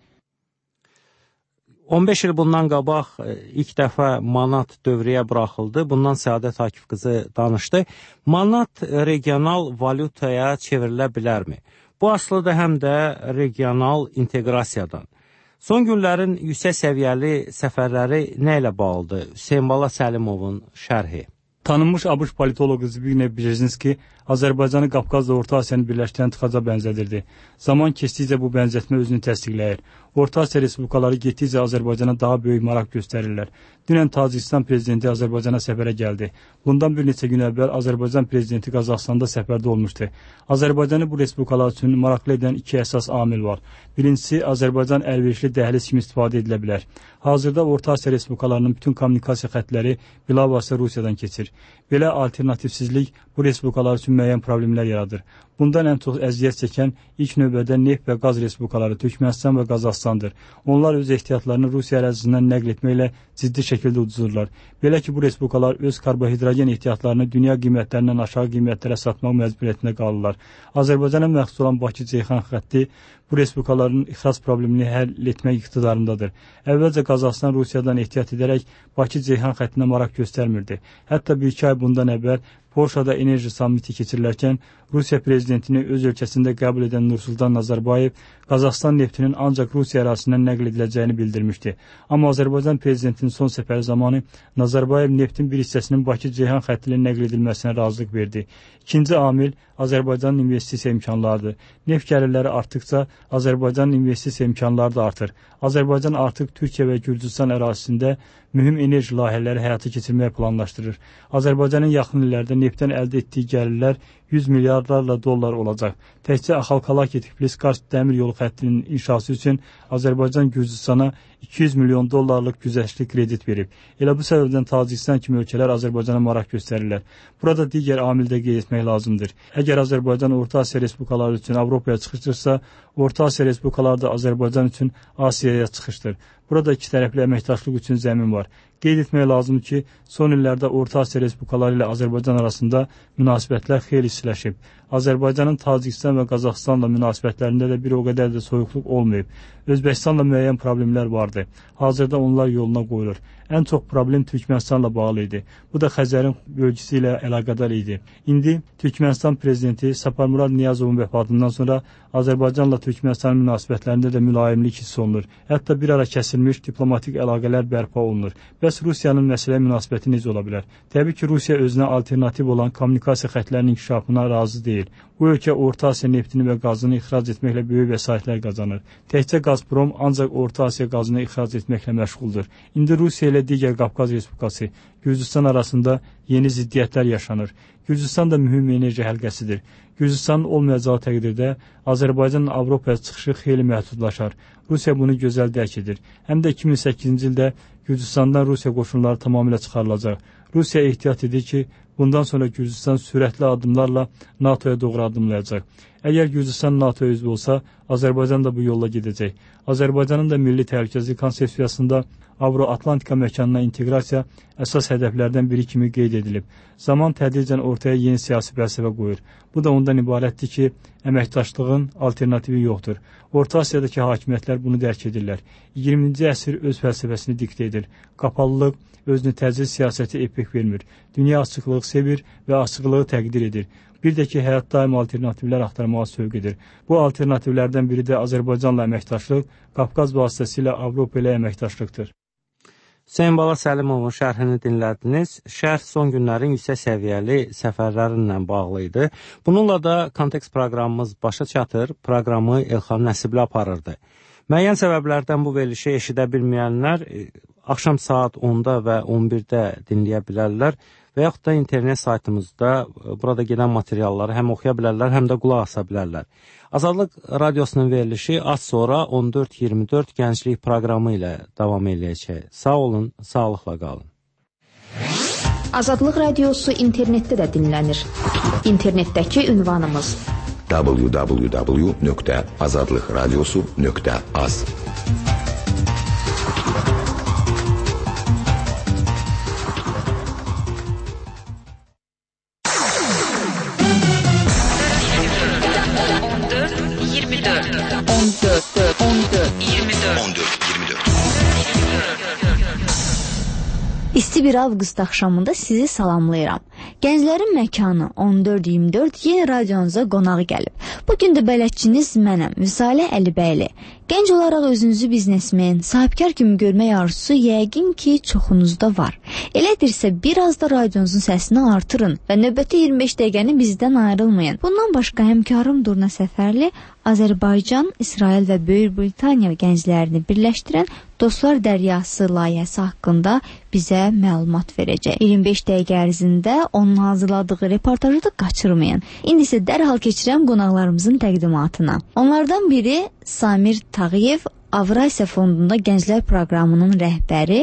15 il bundan qabaq ilk dəfə manat dövrəyə buraxıldı. Bundan Səadət Akif qızı danışdı. Manat regional valyutaya çevrilə bilərmi? Bu asılıdır həm də regional inteqrasiyadan. Son günlərin yüksək səviyyəli səfərləri nə ilə bağlıdır? Hüseyn Bala Səlimovun şərhi. Tanınmış ABŞ politoloq Zbigniew Brzezinski Azərbaycanı Qafqazla Orta Asiyanı birləşdirən tıxaca bənzədirdi. Zaman keçdikcə bu bənzətmə özünü təsdiqləyir. Orta Asiya respublikaları getdikcə Azərbaycana daha böyük maraq göstərirlər. Dünən Tacikistan prezidenti Azərbaycana səfərə gəldi. Bundan bir neçə gün əvvəl Azərbaycan prezidenti Qazaxstanda səfərdə olmuşdu. Azərbaycanı bu respublikalar üçün maraqlı edən iki əsas amil var. Birincisi, Azərbaycan əlverişli dəhliz kimi istifadə edilə bilər. Hazırda Orta Asiya respublikalarının bütün kommunikasiya xətləri bilavasitə Rusiyadan keçir. Belə alternativsizlik bu respublikalar üçün müəyyən problemlər yaradır. Bundan ən çox əziyyət çəkən ilk növbədə neft və qaz respublikaları Türkmənistan və Qazaxstandır. Onlar öz ehtiyatlarını Rusiya ərazisindən nəql etməklə ciddi şəkildə ucuzurlar. Belə ki, bu respublikalar öz karbohidrogen ehtiyatlarını dünya qiymətlərindən aşağı qiymətlərə satmaq məcburiyyətində qalırlar. Azərbaycana məxsus olan Bakı-Ceyhan xətti bu respublikaların ixrac problemini həll etmək iqtidarındadır. Əvvəlcə Qazaxstan Rusiyadan ehtiyat edərək Bakı-Ceyhan xəttinə maraq göstərmirdi. Hətta 1-2 ay bundan əvvəl Polşada enerji sammiti keçirilərkən Rusiya prezidentini öz ölkəsində qəbul edən Nursultan Nazarbayev Qazaxstan neftinin ancaq Rusiya ərazisindən nəql ediləcəyini bildirmişdi. Amma Azərbaycan prezidentinin son səfəri zamanı Nazarbayev neftin bir hissəsinin Bakı-Ceyhan xətti ilə nəql edilməsinə razılıq verdi. İkinci amil Azərbaycanın investisiya imkanlarıdır. Neft gəlirləri artdıqca Azərbaycanın investisiya imkanları da artır. Azərbaycan artıq Türkiyə və Gürcüstan ərazisində mühüm enerji layihələri həyata keçirməyə planlaşdırır. Azərbaycanın yaxın illərdə neftdən əldə etdiyi gəlirlər 100 milyardlarla dollar olacaq. Təkcə Axalkalaki-Tiflis-Kars dəmir yolu xəttinin inşası üçün Azərbaycan Gürcüstana 200 milyon dollarlıq güzəştli kredit verib. Elə bu səbəbdən Tacikistan kimi ölkələr Azərbaycana maraq göstərirlər. Burada digər amildə qeyd etmək lazımdır. Əgər Azərbaycan Orta Asiya respublikaları üçün Avropaya çıxışdırsa, Orta Asiya respublikaları da Azərbaycan üçün Asiyaya çıxışdır. Burada iki tərəfli əməkdaşlıq üçün zəmin var. Qeyd etmək lazımdır ki, son illərdə Orta Asiya respublikaları ilə Azərbaycan arasında münasibətlər xeyli istiləşib. Azərbaycanın Tacikistan və Qazaxstanla münasibətlərində də bir o qədər də soyuqluq olmayıb. Özbəkistanla müəyyən problemlər vardı. Hazırda onlar yoluna qoyulur. Ən çox problem Türkmənistanla bağlı idi. Bu da Xəzərin bölgüsü ilə əlaqədar idi. İndi Türkmənistan prezidenti Saparmurad Niyazovun vəfatından sonra Azərbaycanla Türkmənistan münasibətlərində də mülayimlik hiss olunur. Hətta bir ara kəsilmiş diplomatik əlaqələr bərpa olunur. Bəs Rusiyanın məsələyə münasibəti necə ola bilər? Təbii ki, Rusiya özünə alternativ olan kommunikasiya xəttlərinin inkişafına razı deyil. Bu ölkə Orta Asiya neftini və qazını ixrac etməklə böyük vəsaitlər qazanır. Təkcə Gazprom ancaq Orta Asiya qazını ixrac etməklə məşğuldur. İndi Rusiya ilə digər Qafqaz Respublikası, Gürcüstan arasında yeni ziddiyyətlər yaşanır. Gürcüstan da mühüm enerji həlqəsidir. Gürcüstanın olmayacağı təqdirdə Azərbaycanın Avropaya çıxışı xeyli məhdudlaşar. Rusiya bunu gözəl dərk edir. Həm də 2008-ci ildə Gürcüstandan Rusiya qoşunları tamamilə çıxarılacaq. Rusiya ehtiyat edir ki, bundan sonra Gürcüstan sürətli addımlarla NATOya doğru addımlayacaq. Əgər Gürcüstan NATOya üzv olsa, Azərbaycan da bu yolla gedəcək. Azərbaycanın da milli təhlükəsizlik konsepsiyasında Avro-Atlantika məkanına inteqrasiya əsas hədəflərdən biri kimi qeyd edilib. Zaman tədricən ortaya yeni siyasi fəlsəfə qoyur. Bu da ondan ibarətdir ki, əməkdaşlığın alternativi yoxdur. Orta Asiyadakı hakimiyyətlər bunu dərk edirlər. 20-ci əsr öz fəlsəfəsini diktə edir. Qapalılıq, özünü təcrid siyasəti epik vermir. Dünya açıqlığı sevir və açıqlığı təqdir edir. Bir də ki, həyat daim alternativlər axtarmağa sövq edir. Bu alternativlərdən biri də Azərbaycanla əməkdaşlıq, Qafqaz vasitəsilə Avropa ilə əməkdaşlıqdır. Hüseyn Bala Səlimovun şərhini dinlədiniz. Şərh son günlərin yüksək səviyyəli səfərlərinlə bağlı idi. Bununla da kontekst proqramımız başa çatır. Proqramı Elxan Nəsibli aparırdı. Müəyyən səbəblərdən bu verilişi eşidə bilməyənlər axşam saat 10-da və 11-də dinləyə bilərlər və yaxud da internet saytımızda burada gedən materialları həm oxuya bilərlər, həm də qulaq asa bilərlər. Azadlıq radiosunun verilişi az sonra 14-24 gənclik proqramı ilə davam edəcək. Sağ olun, sağlıqla qalın. Azadlıq radiosu internetdə də dinlənir. İnternetdəki ünvanımız www.azadlıqradiosu.az. İsti bir avqust axşamında sizi salamlayıram. Gənclərin məkanı 14-24 yeni radionuza qonağı gəlib. Bugün də bələdçiniz mənəm, Vüsalə Əlibəyli. Gənc olaraq özünüzü biznesmen, sahibkar kimi görmək arzusu yəqin ki, çoxunuzda var. Elədirsə, biraz da radionuzun səsini artırın və növbəti 25 dəqiqəni bizdən ayrılmayın. Bundan başqa həmkarım Durna Səfərli Azərbaycan, İsrail və Böyük Britaniya gənclərini birləşdirən Dostlar Dəryası layihəsi haqqında bizə məlumat verəcək. 25 dəqiqə ərzində onun hazırladığı reportajı da qaçırmayın. İndi isə dərhal keçirəm qonaqlarımızın təqdimatına. Onlardan biri Samir Tağıyev, Avrasiya Fondunda Gənclər Proqramının rəhbəri,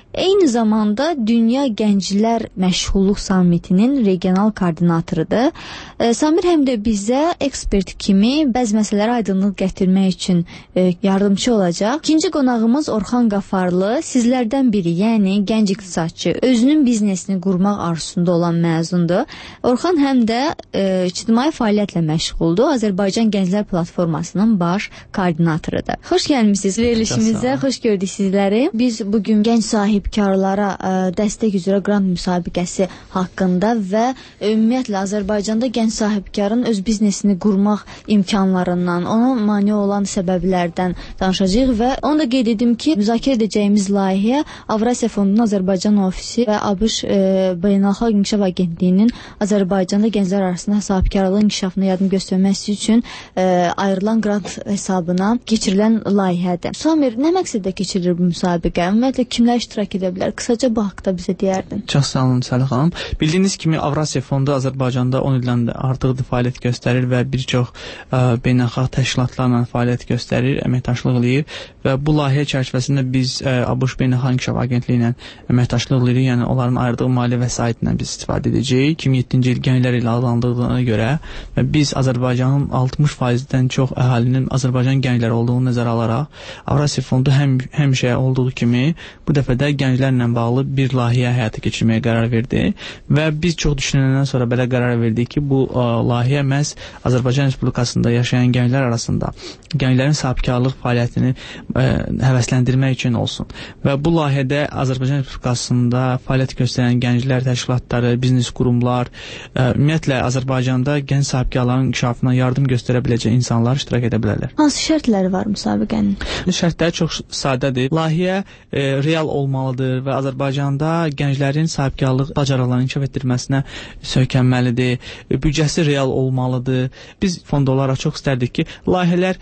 Eyni zamanda Dünya Gənclər Məşğulluq Sammitinin regional koordinatorudur. Samir həm də bizə ekspert kimi bəzi məsələlərə aydınlıq gətirmək üçün yardımcı olacaq. İkinci qonağımız Orxan Qafarlı, sizlərdən biri, yəni gənc iqtisadçı, özünün biznesini qurmaq arzusunda olan məzundur. Orxan həm də ictimai fəaliyyətlə məşğuldur. Azərbaycan Gənclər Platformasının baş koordinatorudur. Xoş gəlmisiniz verilişimizə, xoş gördük sizləri. Biz bugün gənc sahibkarlara dəstək üzrə qrant müsabiqəsi haqqında və ümumiyyətlə Azərbaycanda gənc sahibkarın öz biznesini qurmaq imkanlarından, ona mane olan səbəblərdən danışacağıq və onu da qeyd edim ki, müzakirə edəcəyimiz layihə Avrasiya Fondunun Azərbaycan ofisi və ABŞ Beynəlxalq İnkişaf Agentliyinin Azərbaycanda gənclər arasında sahibkarlığın inkişafına yardım göstərməsi üçün ayrılan qrant hesabına keçirilən layihədir. Samir, nə məqsədlə keçirilir bu müsabiqə? Ümumiyyətlə kimlər iştirak edə bilər? Qısaca bu haqda bizə deyərdin. Çox sağ olun Səlih xanım. Bildiyiniz kimi Avrasiya Fondu Azərbaycanda 10 ildən də artıqdır fəaliyyət göstərir və bir çox beynəlxalq təşkilatlarla fəaliyyət göstərir, əməkdaşlıq eləyir və bu layihə çərçivəsində biz ABŞ Beynəlxalq İnkişaf Agentliyi ilə əməkdaşlıq eləyirik, yəni onların ayırdığı maliyyə vəsaitindən biz istifadə edəcəyik. 2007-ci il gənclər ilə adlandırdığına görə və biz Azərbaycanın 60%-dən çox əhalinin Azərbaycan gəncləri olduğunu nəzərə alaraq Avrasiya Fondu həmişə olduğu kimi bu dəfə də gənclərlə bağlı bir layihə həyata keçirməyə qərar verdi və biz çox düşünəndən sonra belə qərar verdik ki, bu layihə məhz Azərbaycan Respublikasında yaşayan gənclər arasında gənclərin sahibkarlıq fəaliyyətini həvəsləndirmək üçün olsun. Və bu layihədə Azərbaycan Respublikasında fəaliyyət göstərən gənclər təşkilatları, biznes qurumlar, ümumiyyətlə Azərbaycanda gənc sahibkarların inkişafına yardım göstərə biləcək insanlar iştirak edə bilərlər. Hansı şərtləri var müsabiqənin? Şərtləri çox sadədir. Layihə real olmalıdır və Azərbaycanda gənclərin sahibkarlıq bacarıqlarını inkişaf etdirməsinə söykənməlidir. Büdcəsi real olmalıdır. Biz fond olaraq çox istərdik ki, layihələr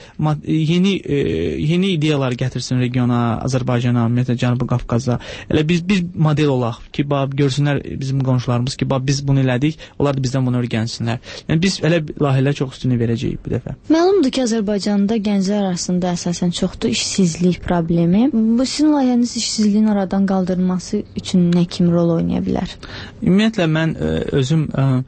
yeni ideyalar gətirsin regiona, Azərbaycana, ümumiyyətlə Cənubi Qafqaza. Elə biz bir model olaq ki, görsünlər bizim qonşularımız ki, biz bunu elədik, onlar da bizdən bunu öyrənsinlər. Yəni biz elə layihələr çox üstünlük verəcəyik bu dəfə. Məlumdur ki, Azərbaycanda gənclər arasında əsasən çoxdur işsizlik problemi. Bu sizin layihəniz işsizliyin aradan qaldırılması üçün nə kimi rol oynaya bilər? Ümumiyyətlə mən özüm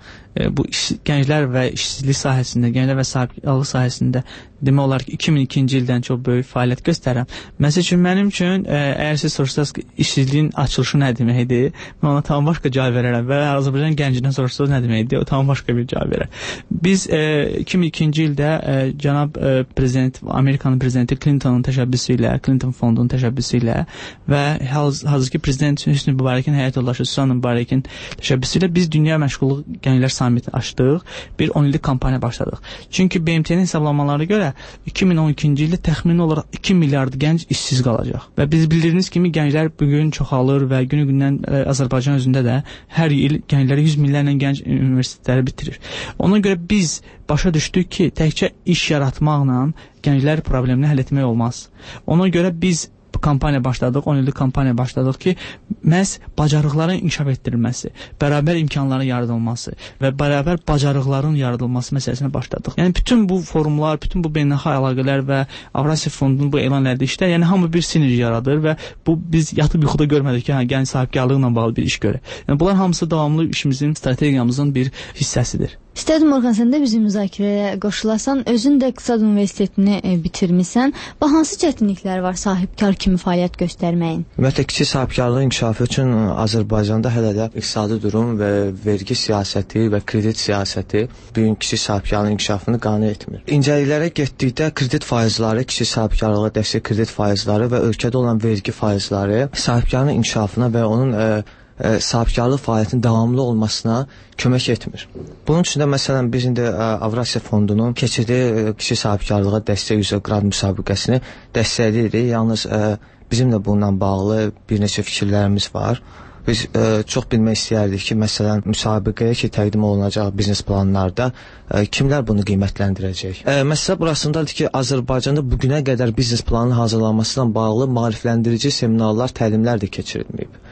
bu gənclər və işsizlik sahəsində, gənclər və sahibkarlıq sahəsində demək olar ki, 2002-ci ildən çox böyük fəaliyyət göstərirəm. Məsəl üçün, mənim üçün, əgər siz soruşsanız ki, işsizliyin açılışı nə deməkdir, mən ona tam başqa cavab verərəm və Azərbaycan gəncindən soruşsanız nə deməkdir, o tam başqa bir cavab verər. Biz 2002-ci ildə cənab prezident, Amerikanın prezidenti Clintonun təşəbbüsü ilə, Clinton fondunun təşəbbüsü ilə və hazırki prezident Hüsnü Mübarəkin həyat yoldaşı Susan Mübarəkin təşəbbüsü ilə biz Dünya Məşğulluq Gənclər Sammiti açdıq, bir 10 illik kampaniya başladıq. Çünki BMT-nin hesablamalarına görə 2012-ci ildə təxmini olaraq 2 milyard gənc işsiz qalacaq. Və biz bildirdiyiniz kimi gənclər bugün çoxalır və günü-gündən Azərbaycan özündə də hər il gəncləri 100 minlərlə gənc universitetləri bitirir. Ona görə biz başa düşdük ki, təkcə iş yaratmaqla gənclər problemini həll etmək olmaz. Ona görə biz kampaniya başladıq, 10 illik kampaniya başladıq ki, məhz bacarıqların inkişaf etdirilməsi, bərabər imkanların yaradılması və bərabər bacarıqların yaradılması məsələsinə başladıq. Yəni bütün bu forumlar, bütün bu beynəlxalq əlaqələr və Avrasiya Fondunun bu elan elədiyi işlər, yəni hamı bir sinerji yaradır və bu biz yatıb yuxuda görmədik ki, gənc sahibkarlıqla bağlı bir iş görək. Yəni bunlar hamısı davamlı işimizin, strategiyamızın bir hissəsidir. İstədim Orxan, sən də bizim müzakirəyə qoşulasan, özün də İqtisad Universitetini bitirmisən. Hansı çətinliklər var sahibkar kimi fəaliyyət göstərməyin? Ümumiyyətlə, kiçik sahibkarlığın inkişafı üçün Azərbaycanda hələ də iqtisadi durum və vergi siyasəti və kredit siyasəti böyük kiçik sahibkarlığın inkişafını qane etmir. İncəliklərə getdikdə kredit faizləri, kiçik sahibkarlığa dəstək kredit faizləri və ölkədə olan vergi faizləri sahibkarlığın inkişafına və onun sahibkarlıq fəaliyyətinin davamlı olmasına kömək etmir. Bunun üçün də məsələn biz indi Avrasiya Fondunun keçirdiyi kiçik sahibkarlığa dəstək üzrə qrant müsabiqəsini dəstəkləyirik. Yalnız bizimlə bununla bağlı bir neçə fikirlərimiz var. Biz çox bilmək istəyərdik ki, məsələn, müsabiqəyə ki, təqdim olunacaq biznes planlarda kimlər bunu qiymətləndirəcək? Məsələ burasındadır ki, Azərbaycanda bugünə qədər biznes planının hazırlanması ilə bağlı maarifləndirici seminarlar, təlimlər də keçirilməyib.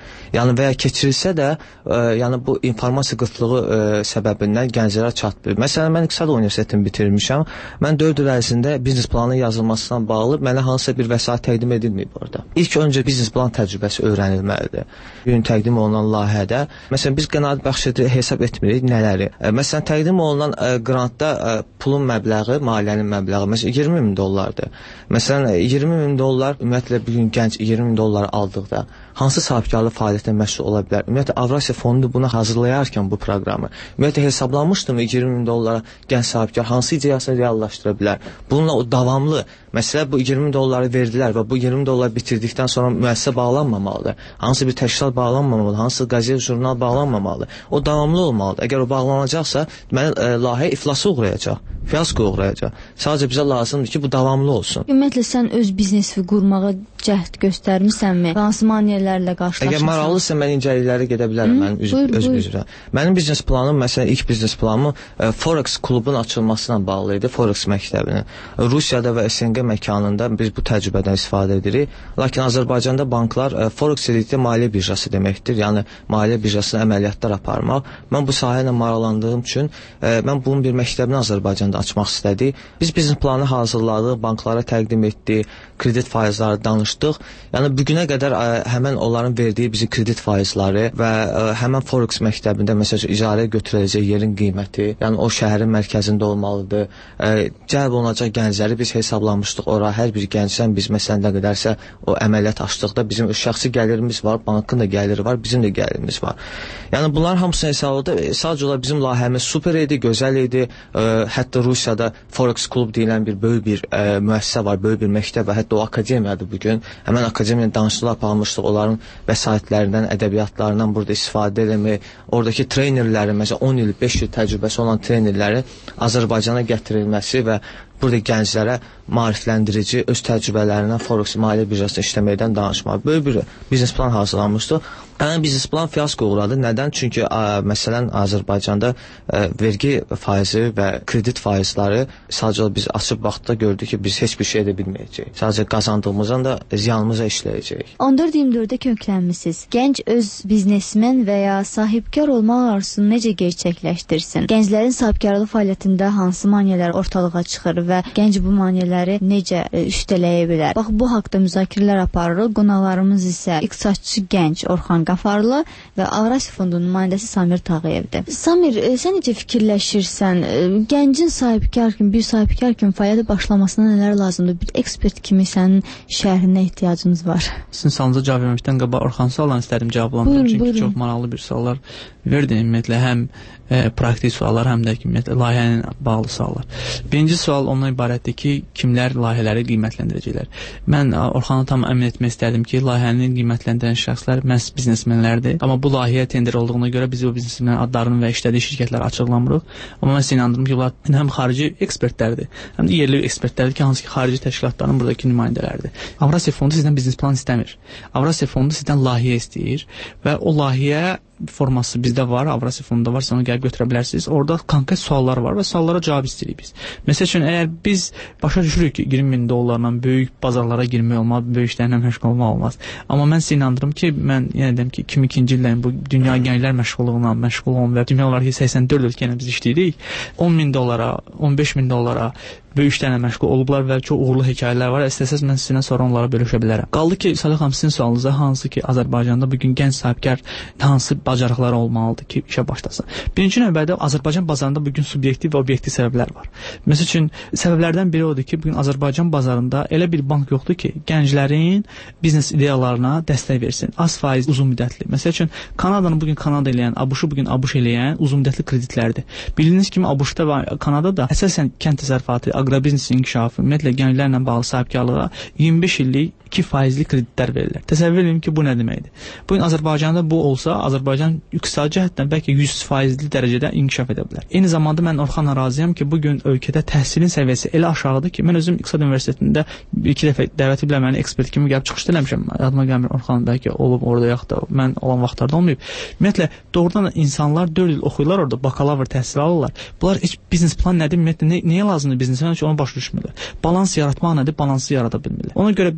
Yəni və ya keçirilsə də, yəni bu informasiya qıtlığı səbəbindən gənclərə çatmır. Məsələn, mən İqtisad Universitetini bitirmişəm. Mən 4 il ərzində biznes planının yazılmasına bağlı mənə hansısa bir vəsait təqdim edilməyib orada. İlk öncə biznes plan təcrübəsi öyrənilməlidir. Bugün təqdim olunan layihədə, məsələn, biz qənaət bəxş hesab etmirik nələri. Məsələn, təqdim olunan qrantda pulun məbləği, maliyyənin məbləği, məsələn, $20,000-dır. Məsələn, $20,000 ümumiyyətlə bir gün gənc $20,000 aldıqda hansı sahibkarlıq fəaliyyətində məşğul ola bilər? Ümumiyyətlə, Avrasiya Fondu bunu hazırlayarkən bu proqramı, ümumiyyətlə hesablanmışdımı $20,000 gənc sahibkar hansı ideyasını reallaşdıra bilər? Bununla o davamlı, məsələn, bu $20,000 verdilər və bu $20,000 bitirdikdən sonra müəssisə bağlanmamalıdır. Hansı bir təşkilat bağlanmamalıdır, hansı qəzet, jurnal bağlanmamalıdır. O davamlı olmalıdır. Əgər o bağlanacaqsa, deməli, layihə iflasa uğrayacaq, fiyasko uğrayacaq. Sadəcə bizə lazımdır ki, bu davamlı olsun. Ümumiyyətlə, sən öz biznesini qurmağa cəhd göstərmisənmi? Hansı maneələrlə qarşılaşırsan? Əgər maraqlısa, mən incəliklərə gedə bilərəm, mənim öz üzrə. Mənim biznes planım, məsələn, ilk biznes planım Forex klubun açılmasına bağlı idi, Forex məktəbinin. Rusiyada və SNG məkanında biz bu təcrübədən istifadə edirik. Lakin Azərbaycanda banklar Forex dedikdə maliyyə birjası deməkdir. Yəni, maliyyə birjasına əməliyyatlar aparmaq. Mən bu sahə ilə maraqlandığım üçün mən bunun bir məktəbini Azərbaycanda açmaq istədik. Biz biznes planı hazırladıq, banklara təqdim etdik, kredit faizləri danışdıq. Yəni, bugünə qədər həmən onların verdiyi bizi kredit faizləri və həmən Forex məktəbində, məsələn, icarəyə götürüləcək yerin qiyməti, yəni o şəhərin mərkəzində olmalıdır. Cəlb olunacaq gəncləri biz hesablamışdıq ora. Hər bir gəncdən biz, məsələn, nə qədərsə o əməliyyat açdıqda bizim şəxsi gəlirimiz var, bankın da gəliri var, bizim də gəlirimiz var. Yəni, bunların hamısını hesabladı. Sadəcə olaraq bizim layihəmiz super idi, gözəl idi. Hətta Rusiyada Forex klub deyilən bir böyük bir müəssisə var, böyük bir məktəb və hətta o akademiyadır bugün. Həmən akademiyanın danışıqlar aparmışdıq, onların vəsaitlərindən, ədəbiyyatlarından burada istifadə eləmək, oradakı trenerlərin, məsələn, 10 il, 5 il təcrübəsi olan trenerlərin Azərbaycana gətirilməsi və burada gənclərə maarifləndirici, öz təcrübələrindən Forex maliyyə birjasında işləməkdən danışmaq. Böyük bir biznes plan hazırlanmışdı. Yəni, biznes plan fiyasko uğradı. Nədən? Çünki, məsələn, Azərbaycanda vergi faizi və kredit faizləri sadəcə biz açıb vaxtda gördük ki, biz heç bir şey edə bilməyəcəyik. Sadəcə qazandığımızdan da ziyanımıza işləyəcəyik. 14-24-də köklənmisiniz. Gənc öz biznesmen və ya sahibkar olmaq arzusunu necə gerçəkləşdirsin? Gənclərin sahibkarlıq fəaliyyətində hansı maneələr ortalığa çıxır və gənc bu maneələri necə üstələyə bilər? Bax, bu haqda müzakirələr aparırıq. Qonaqlarımız isə iqtisadçı gənc Orxan Qafarlı və Avrasiya Fondunun nümayəndəsi Samir Tağıyevdir. Samir, sən necə fikirləşirsən? Gəncin sahibkar kimi, bir sahibkar kimi fəaliyyətə başlamasına nələr lazımdır? Bir ekspert kimi sənin şərhinə ehtiyacımız var. Sizin sualınıza cavab verməkdən qabaq Orxan suallarını istədim cavablandırım. Çünki çox maraqlı bir suallar verdi. Ümumiyyətlə, həm praktik suallar, həm də ümumiyyətlə layihənin bağlı suallar. Birinci sual ondan ibarətdir ki, kimlər layihələri qiymətləndirəcəklər. Mən Orxanı tam əmin etmək istədim ki, layihəni qiymətləndirən şəxslər məhz biznesmenlərdir. Amma bu layihə tender olduğuna görə biz o biznesmenlərin adlarını və işlədiyi şirkətləri açıqlamırıq. Amma mən sizə inandırım ki, bunlar həm xarici ekspertlərdir, həm də yerli ekspertlərdir ki, hansı ki, xarici təşkilatların buradakı nümayəndələrdir. Avrasiya Fondu sizdən biznes plan istəmir. Avrasiya Fondu sizdən layihə istəyir və o layihə forması bizdə var, Avrasiya Fondunda var, onu gəlib götürə bilərsiniz. Orada konkret suallar var və suallara cavab istəyirik biz. Məsəl üçün, əgər biz başa düşürük ki, $20,000 böyük bazarlara girmək olmaz, böyük işlərlə məşğul olmaq olmaz. Amma mən sizə inandırım ki, mən yenə deyim ki, 2002-ci illərin bu dünya gənclər məşğulluğuna məşğul olun və demək olar ki, 84 ölkəyə biz işləyirik. $10,000, $15,000 böyük işlərlə məşğul olublar və çox uğurlu hekayələr var. İstəsəz mən sizinlə sonra onlara bölüşə bilərəm. Qaldı ki, Salih xanım, sizin sualınıza hansı ki, Azərbaycanda bugün gənc sahibkar hansı bacarıqları olmalıdır ki, işə başlasın? Birinci növbədə Azərbaycan bazarında bugün subyektiv və obyektiv səbəblər var. Məsəl üçün, səbəblərdən biri odur ki, bugün Azərbaycan bazarında elə bir bank yoxdur ki, gənclərin biznes ideyalarına dəstək versin. Az faiz, uzun müddətli. Məsəl üçün, Kanadanı bugün Kanada eləyən, ABŞ-ı bugün ABŞ eləyən uzun müddətli kreditlərdir. Bildiyiniz kimi, ABŞ-da və Kanadada əsasən kənd təsərrüfatı, aqrobiznes inkişafı, ümumiyyətlə gənclərlə bağlı sahibkarlığa 25 illik 2% kreditlər verirlər. Təsəvvür edin ki, bu nə deməkdir? Bugün Azərbaycanda bu olsa, Azərbaycan iqtisadi cəhətdən bəlkə 100% dərəcədə inkişaf edə bilər. Eyni zamanda mən Orxanla razıyam ki, bugün ölkədə təhsilin səviyyəsi elə aşağıdır ki, mən özüm İqtisad Universitetində bir-iki dəfə dəvət ediblər məni ekspert kimi gəlib çıxış eləmişəm. Yadıma gəlmir, Orxan bəlkə olub orada yaxud da mən olan vaxtlarda olmayıb. Ümumiyyətlə, doğrudan insanlar 4 il oxuyurlar orada, bakalavr təhsil alırlar. Bunlar heç biznes plan nədir, ümumiyyətlə, nəyə lazımdır biznes plan ki, onu başa düşmürlər. Balans yaratmaq nədir, balansı yarada bilmirlər. Ona görə biz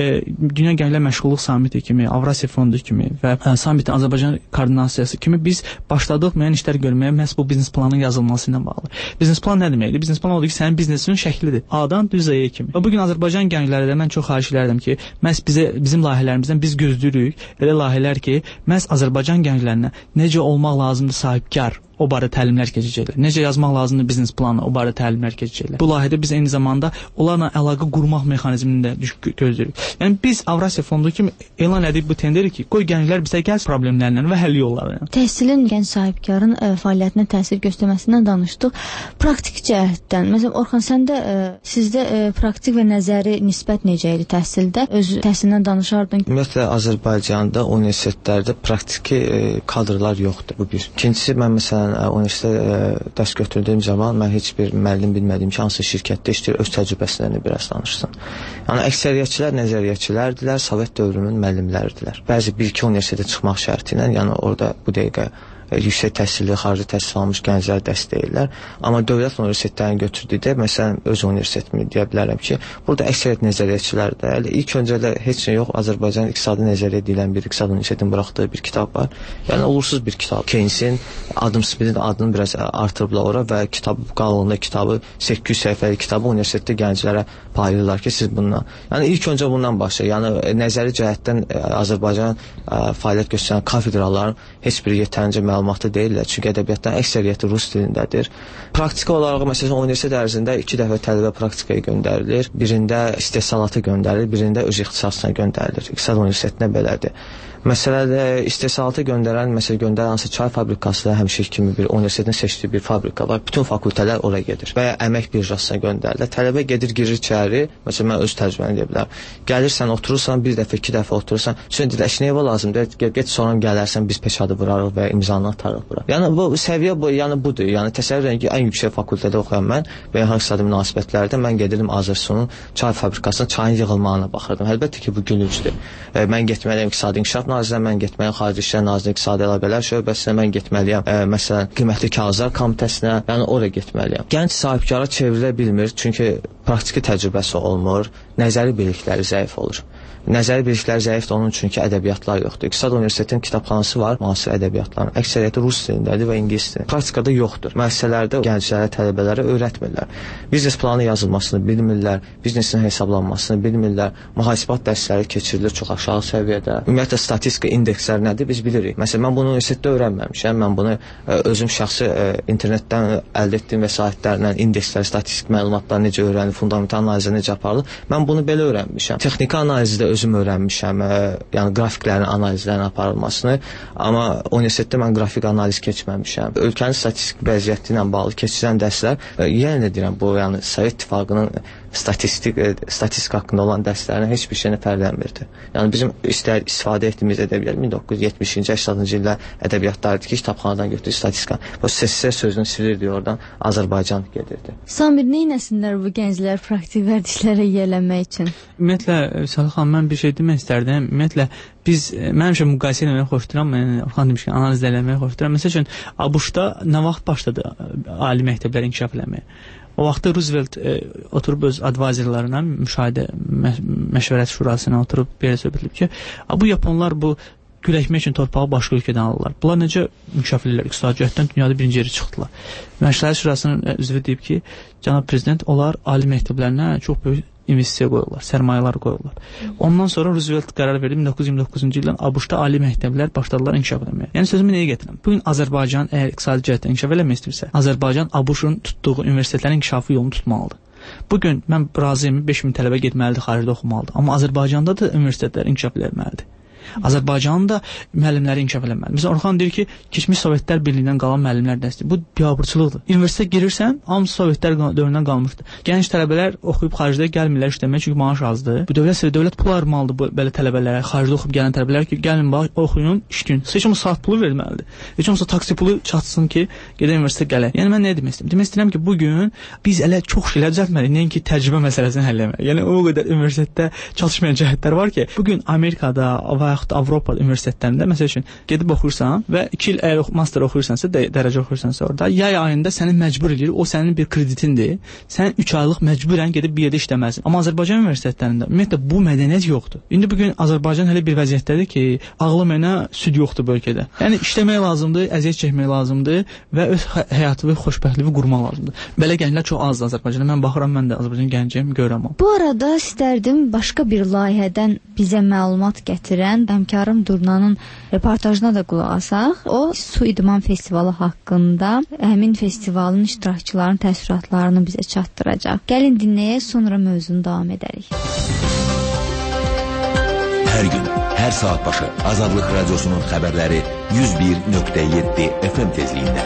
Dünya Gənclər Məşğulluq Samiti kimi, Avrasiya Fondu kimi və Samitin Azərbaycan koordinasiyası kimi biz başladıq müəyyən işlər görməyə məhz bu biznes planının yazılması ilə bağlı. Biznes plan nə deməkdir? Biznes plan odur ki, sənin biznesinin şəklidir. A-dan düz Z-yə kimi. Və bu gün Azərbaycan gəncləri də mən çox xahiş edirəm ki, məhz bizim layihələrimizdən biz gözləyirik elə layihələr ki, məhz Azərbaycan gənclərinə necə olmaq lazımdır sahibkar, o barədə təlimlər keçəcəklər. Necə yazmaq lazımdır biznes planı, o barədə təlimlər keçəcəklər. Bu layihədə biz eyni zamanda onlarla əlaqə qurmaq mexanizmini də gözləyirik. Yəni biz Avrasiya Fondu kimi elan edirik bu tenderi ki, qoy gənclər bizə gəlsin problemlərlə və həll yollarıyla. Təhsilin gənc sahibkarın fəaliyyətinə təsir göstərməsindən danışdıq. Praktik cəhətdən, məsələn, Orxan, səndə sizdə praktik və nəzəri nisbət necə idi təhsildə? Öz təhsilindən danışardın. Ümumiyyətlə Azərbaycanda universitetlərdə praktiki kadrlar yoxdur. Bu bir. İkincisi, mən məsələn universitetdə dərs götürdüyüm zaman mən heç bir müəllim bilmədim ki, hansı şirkətdə işləyir, öz təcrübəsindən biraz danışsın. Yəni əksəriyyətçilər nəzəriyyəçilərdirlər, Sovet dövrünün müəllimləridirlər. Bəzi 1-2 universitetə çıxmaq şərti ilə, yəni orada bu dəqiqə yüksək təhsilli, xarici təhsil almış gənclər dəstəkləyirlər. Amma dövlət universitetlərini götürdükdə, məsələn, öz universitetimi deyə bilərəm ki, burada əksəriyyət nəzəriyyəçilərdir. İlk öncələ heç nə yox, Azərbaycan iqtisadi nəzəriyyə edilən bir iqtisad universitetinin buraxdığı bir kitab var. Yəni uğursuz bir kitab. Keynesin, Adam Smith'in adını biraz artırıblar ora və kitab qalınlığında kitabı 800 səhifəlik kitabı universitetdə gənclərə paylayırlar ki, siz bundan. Yəni ilk öncə bundan başlayır. Yəni nəzəri cəhətdən Azərbaycan fəaliyyət göstərən kafedraların heç biri yetərincə məlumatlı deyirlər. Çünki ədəbiyyatdan əksəriyyəti rus dilindədir. Praktiki olaraq məsələn universitet ərzində 2 dəfə tələbə praktikaya göndərilir. Birində istehsalata göndərilir, birində öz ixtisasına göndərilir. İqtisad universitetinə belədir. Məsələdə istehsalata göndərən hansı çay fabrikası da həmişə kimi bir universitetin seçdiyi bir fabrika var. Bütün fakültələr oraya gedir. Və ya əmək birjasına göndərilir. Tələbə gedir, girir içəri. Məsələn, mən öz təcrübəmi deyə bilərəm. Gəlirsən, oturursan, bir dəfə, 2 dəfə oturursan. Sonra deyirlər, "Nəyə lazımdır? Get sonra gələrsən, biz peşadı vurarıq və imzanı atarıq bura." Yəni bu səviyyə budur. Yəni təsəvvür edin ki, ən yüksək fakültədə oxuyan mən beynəlxalq iqtisadi münasibətlərdə mən gedirdim Azərsunun çay fabrikasına çayın yığılmağına baxırdım. Əlbəttə ki, bu gülüncdür. Mən getməliyəm İqtisadi İnkişaf Nazirliyinə, mən getməliyəm Xarici İşlər Nazirliyinin İqtisadi Əlaqələr Şöbəsinə, mən getməliyəm məsələn Qiymətli Kağızlar Komitəsinə, yəni oraya getməliyəm. Gənc sahibkara çevrilə bilmir, çünki praktiki təcrübəsi olmur, nəzəri bilikləri zəif olur. Nəzəri bilikləri zəifdir onun üçün ki, ədəbiyyatlar yoxdur. İqtisad Universitetinin kitabxanası var, müasir ədəbiyyatların. Əksəriyyəti rus dilindədir və ingilis dilində. Praktikada yoxdur. Müəssisələrdə gənclərə, tələbələrə öyrətmirlər. Biznes planı yazılmasını bilmirlər, biznesin hesablanmasını bilmirlər. Mühasibat dərsləri keçirilir çox aşağı səviyyədə. Ümumiyyətlə statistika indeksləri nədir biz bilirik. Məsələn, mən bunu universitetdə öyrənməmişəm. Mən bunu özüm şəxsi internetdən əldə etdiyim vəsaitlərlə indekslər, statistik məlumatlar necə öyrənir, fundamental analizə necə aparılır. Mən bunu belə öyrənmişəm. Texniki analizdə özüm öyrənmişəm, yəni qrafiklərin analizlərin aparılmasını, amma universitetdə mən qrafik analiz keçməmişəm. Ölkənin statistik vəziyyəti ilə bağlı keçirilən dərslər, yenə də deyirəm, bu yəni Sovet İttifaqının statistika haqqında olan dərslərinə heç bir şeylə fərqlənmirdi. Yəni bizim istifadə etdiyimiz ədəbiyyat 1970-ci 80-cı illər ədəbiyyatlardı ki, kitabxanadan götürür statistika. Bu SSR sözünü silirdi oradan, Azərbaycan gedirdi. Samir, neynəsinlər bu gənclər praktik vərdişlərə yiyələnmək üçün? Ümumiyyətlə, Səlih xanım, mən bir şey demək istərdim. Ümumiyyətlə, mən həmişə müqayisə eləməyi xoşduram, Orxan demiş ki, analiz eləməyi xoşduram. Məsəl üçün, ABŞ-da nə vaxt başladı ali məktəblər inkişaf eləməyə? O vaxtda Roosevelt oturub öz advayzerlarına, müşahidə məşvərət şurasına oturub belə söhbət edib ki, bu Yaponlar bu güləkmək üçün torpağı başqa ölkədən alırlar. Bunlar necə inkişaf edirlər? İqtisadi cəhətdən dünyada birinci yeri çıxdılar. Məşvərət şurasının üzvü deyib ki, cənab prezident, onlar ali məktəblərinə çox böyük investisiya qoyurlar, sərmayələr qoyurlar. Ondan sonra Roosevelt qərar verdi 1929-cu ildən ABŞ-da ali məktəblər başladılar inkişaf etməyə. Yəni sözümü nəyə gətirirəm? Bugün Azərbaycan əgər iqtisadi cəhətdən inkişaf eləmək istəyirsə, Azərbaycan ABŞ-ın tutduğu universitetlərin inkişafı yolunu tutmalıdır. Bugün mən razıyam, 5000 tələbə getməlidir, xaricdə oxumalıdır. Amma Azərbaycanda da universitetlər inkişaf etməlidir. Azərbaycanın da müəllimləri inkişaf eləməlidir. Məsələn, Orxan deyir ki, keçmiş Sovetlər Birliyindən qalan müəllimlər dəstəyi. Bu biabırçılıqdır. Universitetə girirsən, hamısı Sovetlər dövründən qalmışdır. Gənc tələbələr oxuyub xaricdə gəlmirlər işləməyə, çünki maaş azdır. Bu dövlət pul ayırmalıdır bu belə tələbələrə, xaricdə oxuyub gələn tələbələr ki, gəlin bax, oxuyun, işləyin. Heç olmasa saat pulu verməlidir. Heç olmasa taksi pulu çatsın ki, gedə universitetə gələk. Yəni mən nə demək istəyirəm? Demək istəyirəm ki, bu gün biz elə çox şeylər düzəltməliyik, nəinki təcrübə məsələsini həll etmək. Yəni o qədər universitetdə çalışmayan cəhətlər var ki, bu gün Amerikada və yaxud yaxud Avropa universitetlərində məsəl üçün gedib oxuyursan və 2 il əgər master oxuyursansa, dərəcə oxuyursansa orada yay ayında səni məcbur edir, o sənin bir kreditindir. Sən 3 aylıq məcburən gedib bir yerdə işləməlisən. Amma Azərbaycan universitetlərində ümumiyyətlə bu mədəniyyət yoxdur. İndi bu gün Azərbaycan hələ bir vəziyyətdədir ki, ağlı mənə süd yoxdur bu ölkədə. Yəni işləmək lazımdır, əziyyət çəkmək lazımdır və öz həyatı və xoşbəxtliyi qurmaq lazımdır. Belə gənclər çox azdır Azərbaycanda. Mən baxıram, mən də Azərbaycan gənciyəm, görürəm onu. Bu arada istərdim başqa bir layihədən bizə məlumat gətirən həmkarım Durnanın reportajına da qulaq asaq. O Su İdman Festivalı haqqında həmin festivalın iştirakçılarının təəssüratlarını bizə çatdıracaq. Gəlin dinləyək, sonra mövzunu davam edərik. Hər gün, hər saat başı Azadlıq Radiosunun xəbərləri 101.7 FM tezliyində.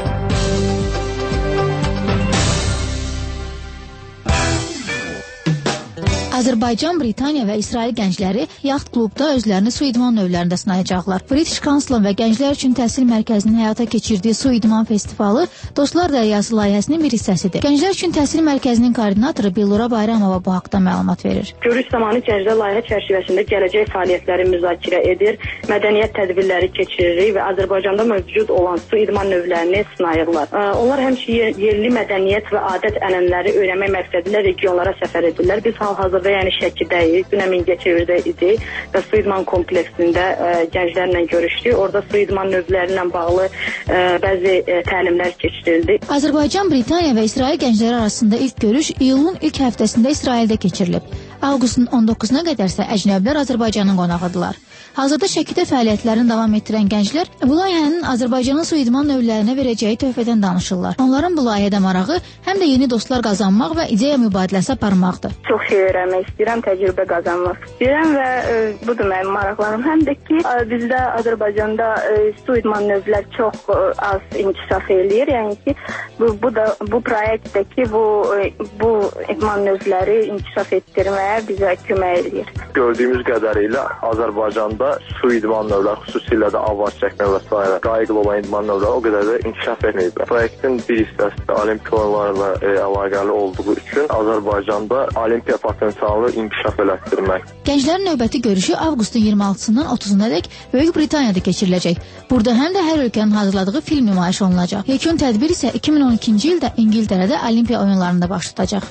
Azərbaycan, Britaniya və İsrail gəncləri yaxt klubda özlərini su idman növlərində sınayacaqlar. British Council və Gənclər üçün Təhsil Mərkəzinin həyata keçirdiyi su idman festivalı Dostlar Dəryası layihəsinin bir hissəsidir. Gənclər üçün Təhsil Mərkəzinin koordinatoru Billura Bayramova bu haqda məlumat verir. Görüş zamanı gənclər layihə çərçivəsində gələcək fəaliyyətləri müzakirə edir, mədəniyyət tədbirləri keçiririk və Azərbaycanda mövcud olan su idman növlərini sınayırlar. Onlar həmçinin yerli mədəniyyət və adət-ənənələri öyrənmək məqsədilə regionlara səfər edirlər. Biz hal-hazırda yəni Şəkidəyik, dünən Mingəçevirdə idik və su idman kompleksində gənclərlə görüşdük. Orada su idman növləri ilə bağlı bəzi təlimlər keçirildi. Azərbaycan, Britaniya və İsrail gəncləri arasında ilk görüş iyulun ilk həftəsində İsraildə keçirilib. Avqustun 19-na qədərsə əcnəbilər Azərbaycanın qonağıdırlar. Hazırda Şəkidə fəaliyyətlərini davam etdirən gənclər bu layihənin Azərbaycanın su idman növlərinə verəcəyi töhfədən danışırlar. Onların bu layihədə marağı həm də yeni dostlar qazanmaq və ideya mübadiləsi aparmaqdır. Çox şey öyrənmək istəyirəm, təcrübə qazanmaq istəyirəm və budur mənim maraqlarım. Həm də ki, bizdə Azərbaycanda su idman növləri çox az inkişaf eləyir. Yəni ki, bu proyektdəki bu idman növləri inkişaf etdirməyə bizə kömək eləyir. Gördüyümüz qədərilə Azərbaycanda su idman növləri, xüsusilə də avar çəkmə və s. qayğılı olan idman növləri o qədər də inkişaf etməyib. Proyektin bir hissəsi də olimpiya oyunlarla əlaqəli olduğu üçün Azərbaycanda olimpiya potensialını inkişaf elətdirmək. Gənclərin növbəti görüşü avqustun 26-sından 30-nadək Böyük Britaniyada keçiriləcək. Burada həm də hər ölkənin hazırladığı film nümayiş olunacaq. Yekun tədbir isə 2012-ci ildə İngiltərədə Olimpiya oyunlarında baş tutacaq.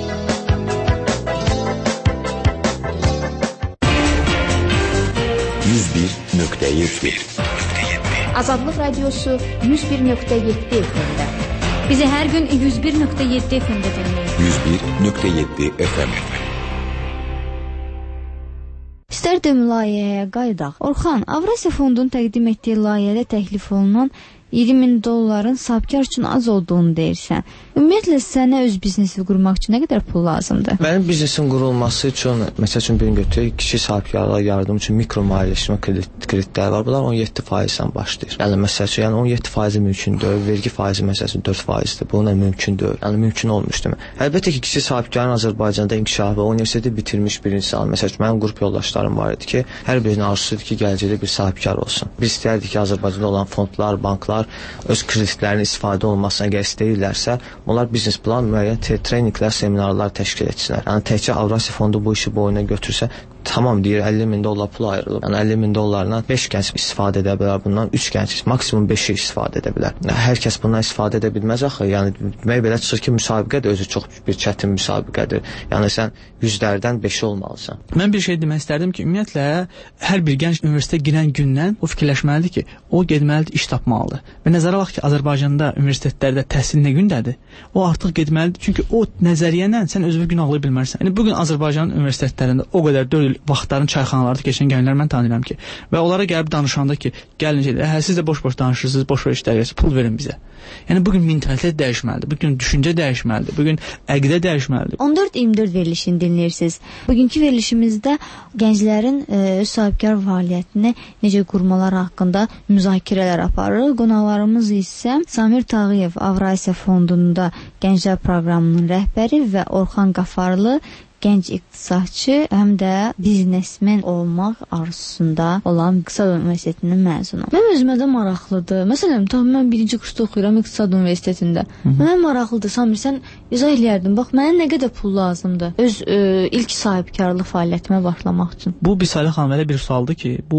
Azadlıq Radiosu 101.7 FM-də. Bizi hər gün 101.7 FM-də dinləyin. 101.7 FM. İstərdim layihəyə qayıdaq. Orxan, Avrasiya Fondunun təqdim etdiyi layihədə təklif olunan $20,000 sahibkar üçün az olduğunu deyirsən. Ümumiyyətlə sənə öz biznesini qurmaq üçün nə qədər pul lazımdır? Mənim biznesin qurulması üçün, məsəl üçün bir götürək, kiçik sahibkarlara yardım üçün mikro maliyyələşmə kreditləri var. Bunlar 17%-dən başlayır. Yəni məsəl üçün, 17% mümkündür, vergi faizi məsəl üçün 4%-dir. Bu nə mümkündür? Yəni mümkün olmuşdur. Əlbəttə ki, kiçik sahibkarın Azərbaycanda inkişafı, universiteti bitirmiş bir insan, məsəl üçün mənim qrup yoldaşlarım var idi ki, hər birinin arzusudur ki, gələcəkdə bir sahibkar olsun. Biz istəyərdik ki, Azərbaycanda olan fondlar, banklar öz kreditlərinin istifadə olmasına əgər istəyirlərsə, onlar biznes plan, müəyyən treninqlər, seminarlar təşkil etsinlər. Yəni təkcə Avrasiya Fondu bu işi boyuna götürsə, tamam deyir, $50,000 pul ayrılıb. Yəni $50,000 5 gənc istifadə edə bilər, bundan 3 gənc, maksimum 5-i istifadə edə bilər. Hər kəs bundan istifadə edə bilməz axı. Yəni demək belə çıxır ki, müsabiqə də özü çox bir çətin müsabiqədir. Yəni sən 100-lərdən 5-i olmalısan. Mən bir şey demək istərdim ki, ümumiyyətlə hər bir gənc universitetə girən gündən o fikirləşməlidir ki, o getməlidir, iş tapmalıdır. Və nəzərə alaq ki, Azərbaycanda universitetlərdə təhsil nə gündədir? O artıq getməlidir, çünki o nəzəriyyənlə sən özünü günahlayıb bilmərsən. Yəni bu gün Azərbaycan universitetlərində o qədər 4 il vaxtların çayxanalarda keçən gənclər mən tanıyıram ki, və onlara gəlib danışanda ki, gəlin şeylər, siz də boş-boş danışırsınız, boş-boş işləyirsiniz, pul verin bizə. Yəni bugün mentalitet dəyişməlidir, bugün düşüncə dəyişməlidir, bugün əqidə dəyişməlidir. 14-24 verilişini dinləyirsiniz. Bugünkü verilişimizdə gənclərin öz sahibkar fəaliyyətini necə qurmaları haqqında müzakirələr aparırıq. Qonaqlarımız isə Samir Tağıyev, Avrasiya Fondunda Gənclər Proqramının rəhbəri və Orxan Qafarlı, gənc iqtisadçı, həm də biznesmen olmaq arzusunda olan İqtisad Universitetinin məzunu. Mən özümə də maraqlıdır. Məsələn, mən 1-ci kursda oxuyuram İqtisad Universitetində. Mənə maraqlıdır. Samir, sən izah eləyərdin. Bax, mənə nə qədər pul lazımdır öz ilk sahibkarlıq fəaliyyətimə başlamaq üçün? Bu Bisalə xanım elə bir sualdır ki, bu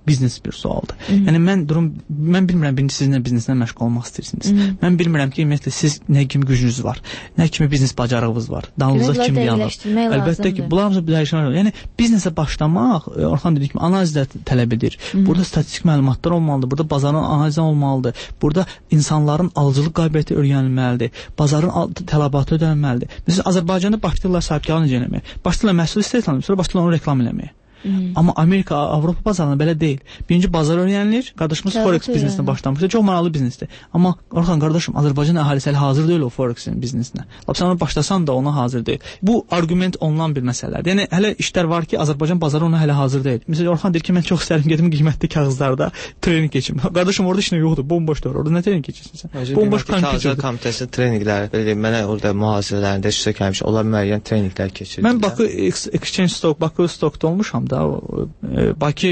biznes bir sualdır. Yəni mən bilmirəm birinci siz nə bizneslə məşğul olmaq istəyirsiniz. Mən bilmirəm ki, ümumiyyətlə siz nə kimi gücünüz var, nə kimi biznes bacarığınız var, dalınızda kim yanır. Əlbəttə ki, bunlar hamısı dəyişən. Yəni biznesə başlamaq, Orxan dediyi kimi analizlə tələb edir. Burada statistik məlumatlar olmalıdır, burada bazarın analizi olmalıdır. Burada insanların alıcılıq qabiliyyəti öyrənilməlidir. Bazarın tələbatı ödənilməlidir. Məsələn, Azərbaycanda başlayırlar sahibkarlıq necə eləmək. Başlayırlar məhsul istehsalı, sonra başlayırlar onu reklam eləməyə. Amma Amerika, Avropa bazarında belə deyil. Birinci bazar öyrənilir. Qardaşımız Forex biznesinə başlamışdı. Çox maraqlı biznesdir. Amma Orxan qardaşım, Azərbaycan əhalisi hələ hazır deyil o Forexin biznesinə. Sən onu başlasan da ona hazır deyil. Bu argument olunan bir məsələdir. Yəni hələ işlər var ki, Azərbaycan bazarı ona hələ hazır deyil. Məsələn, Orxan deyir ki, mən çox istərdim gedim qiymətli kağızlarda trening keçim. Qardaşım orada işin yoxdur, bomboşdur. Orada nə trening keçirsən sən? Bomboş kompüter komitəsi treninqlər, mənə orada mühazirələrində iştirak etmişəm. Onlar müəyyən treninqlər keçirdi. Mən Bakı Exchange Stock, Bakı Stockda olmuşam da. Bakı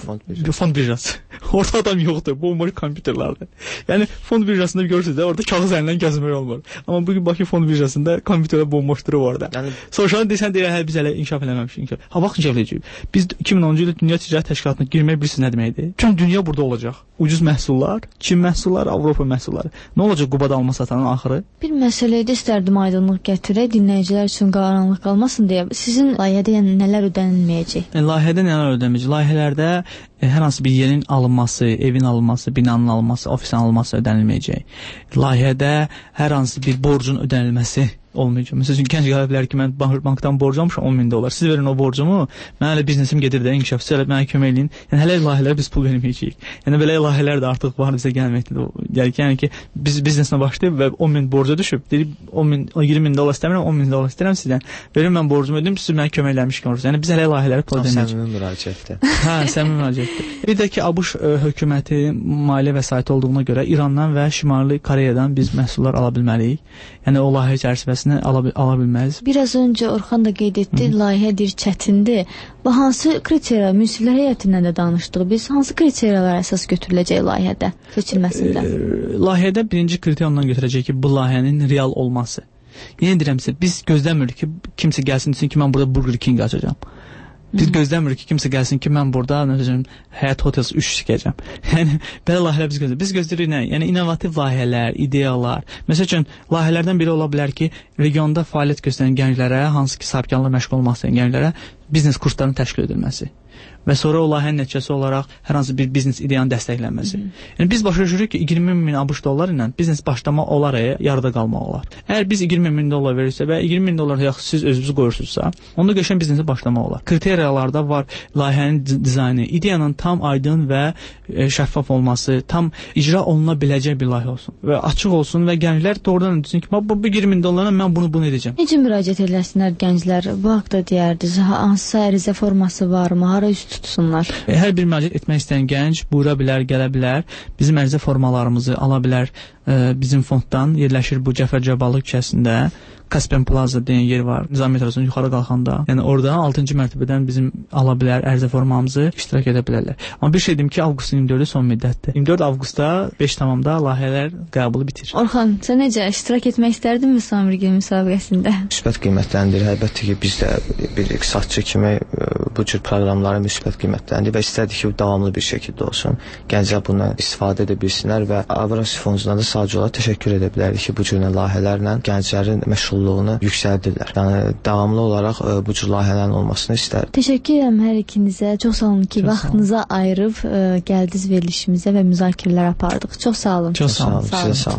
fond birjası. Orada adam yoxdur, bomboş kompüterlərdir. Yəni fond birjasında görürsünüz də, orada kağız əllə gəzmək olmur. Amma bugün Bakı fond birjasında kompüterlər bomboşdur orada. Yəni soruşan desən deyirlər, biz hələ inkişaf eləməmişik. Ha vaxt inkişaf edəcəyik. Biz 2010-cu ildə Dünya Ticarət Təşkilatına girmək bilirsiniz nə deməkdir? Çünki dünya burada olacaq. Ucuz məhsullar, Çin məhsulları, Avropa məhsulları. Nə olacaq Qubada alma satanın axırı? Bir məsələyə də istərdim aydınlıq gətirək, dinləyicilər üçün qaranlıq qalmasın deyə. Sizin layihədə yəni nələr ödənilməyəcək? Layihədə nələr ödənilməyəcək? Layihələrdə hər hansı bir yerin alınması, evin alınması, binanın alınması, ofisin alınması ödənilməyəcək. Layihədə hər hansı bir borcun ödənilməsi olmayacaq. Məsələn, gənc gələ bilər ki, mən bankdan borc almışam $10,000. Siz verin o borcumu, mən hələ biznesim gedir də, inkişaf sizə mənə kömək eləyin. Yəni hələ layihələrə biz pul verməyəcəyik. Yəni belə layihələr də artıq var bizə gəlməkdədir. Yəni ki, biz biznesinə başlayıb və 10,000 borca düşüb, deyib $20,000 istəmirəm, $10,000 istəyirəm sizdən. Verin mən borcumu ödəyim, siz mənə kömək eləmişkən olursunuz. Yəni biz hələ layihələrə pul verməyəcəyik. Səmimi müraciətdir. Hə, səmimi müraciətdir. Bir də ki, ABŞ hökuməti maliyyə vəsaiti olduğuna görə İrandan və Şimali Koreyadan biz məhsullar ala bilməliyik. Yəni o layihə çərçivəsində ala bilməz. Biraz öncə Orxan da qeyd etdi, layihədir, çətindir. Və hansı kriteriya, münsiflər heyətindən də danışdıq. Biz hansı kriteriyalara əsas götürüləcək layihədə seçilməsində? Layihədə birinci kriteriya ondan götürəcək ki, bu layihənin real olması. Yenə deyirəm sizə, biz gözləmirik ki, kimsə gəlsin desin ki, mən burada Burger King açacağam. Biz gözləmirik ki, kimsə gəlsin ki, mən burada Həyat Hotels 3 tikəcəm. Yəni, belə layihələr biz gözləmirik. Biz gözləyirik nə? Yəni, innovativ layihələr, ideyalar. Məsəl üçün, layihələrdən biri ola bilər ki, regionda fəaliyyət göstərən gənclərə, hansı ki, sahibkarlıqla məşğul olmaq istəyən gənclərə biznes kurslarının təşkil edilməsi. Və sonra o layihənin nəticəsi olaraq hər hansı bir biznes ideyanın dəstəklənməsi. Yəni biz başa düşürük ki, $20,000 ABŞ ilə biznes başlama olar, yarıda qalmaq olar. Əgər biz $20,000 verirsə və $20,000 yaxud siz özünüz qoyursunuzsa, onda qəşəng biznesi başlamaq olar. Kriteriyalarda var layihənin dizaynı, ideyanın tam aydın və şəffaf olması, tam icra oluna biləcək bir layihə olsun və açıq olsun və gənclər doğrudan desin ki, bu $20,000 mən bunu edəcəm. Necə müraciət edəsinlər gənclər? Bu haqda deyərdiniz, hansısa ərizə forması varmı? Hara üst tutsunlar? Hər bir müraciət etmək istəyən gənc buyura bilər, gələ bilər. Bizim ərizə formalarımızı ala bilər. Bizim fonddan yerləşir bu Cəfər Cabbarlı küçəsində. Caspian Plaza deyən yer var. Nizam metrosunun yuxarı qalxanda. Yəni oradan 6-cı mərtəbədən bizim ala bilər ərizə formamızı iştirak edə bilərlər. Amma bir şey deyim ki, avqustun 24-ü son müddətdir. 24 avqustda 5 tamamda layihələr qəbulu bitir. Orxan, sən necə iştirak etmək istərdinmi Samirgil müsabiqəsində? Müsbət qiymətləndir. Əlbəttə ki, biz də bir iqtisadçı kimi bu cür proqramları müsbət qiymətləndir və istərdik ki, davamlı bir şəkildə olsun. Gənclər bundan istifadə edə bilsinlər və Avrasiya Fonduna da sadəcə olaraq təşəkkür edə bilərik ki, bu cür layihələrlə gənclərin məşğulluğunu yüksəldirlər. Yəni davamlı olaraq bu cür layihələrin olmasını istərdim. Təşəkkür edirəm hər ikinizə. Çox sağ olun ki, vaxtınızı ayırıb gəldiniz verilişimizə və müzakirələr apardıq. Çox sağ olun. Çox sağ olun. Sizə sağ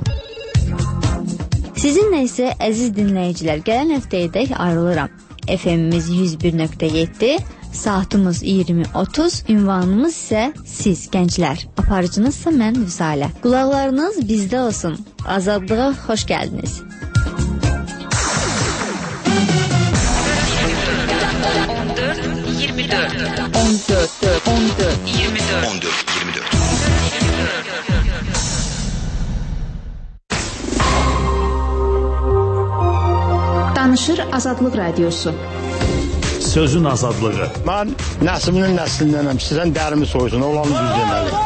olun. Sizinlə isə əziz dinləyicilər, gələn həftəyədək ayrılıram. FM-imiz 101.7, saatımız 20:30, ünvanımız isə siz gənclər. Aparıcınızsa mən Vüsalə. Qulaqlarınız bizdə olsun. Azadlığa xoş gəldiniz. Danışır Azadlıq Radiosu. Sözün azadlığı. Mən nəslinin nəslindənəm. Sizdən dərimi soysun, olanı düz deməli.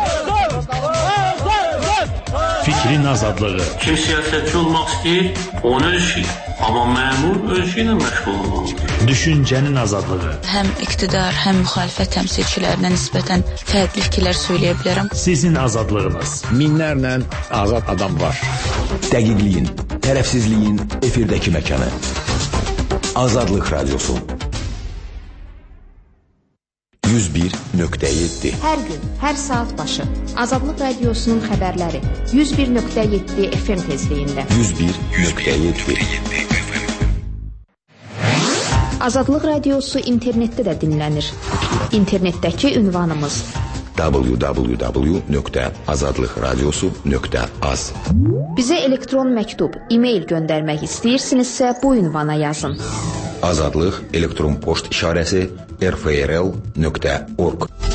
Fikrin azadlığı. Kim siyasətçi olmaq istəyir, onun öz işi. Amma məmur öz işi ilə məşğul olmalıdır. Düşüncənin azadlığı. Həm iqtidar, həm müxalifət təmsilçilərinə nisbətən fərqli fikirlər söyləyə bilərəm. Sizin azadlığınız. Minlərlə azad adam var. Dəqiqliyin, tərəfsizliyin efirdəki məkanı. Azadlıq Radyosu. 101.7 Hər gün, hər saat başı Azadlıq Radiosunun xəbərləri 101.7 FM tezliyində. 101.7 Azadlıq Radiosu internetdə də dinlənir. İnternetdəki ünvanımız www.azadlıqradiosu.az. Bizə elektron məktub, e-mail göndərmək istəyirsinizsə bu ünvana yazın. Azadlıq elektron poçt işarəsi rfrl.org.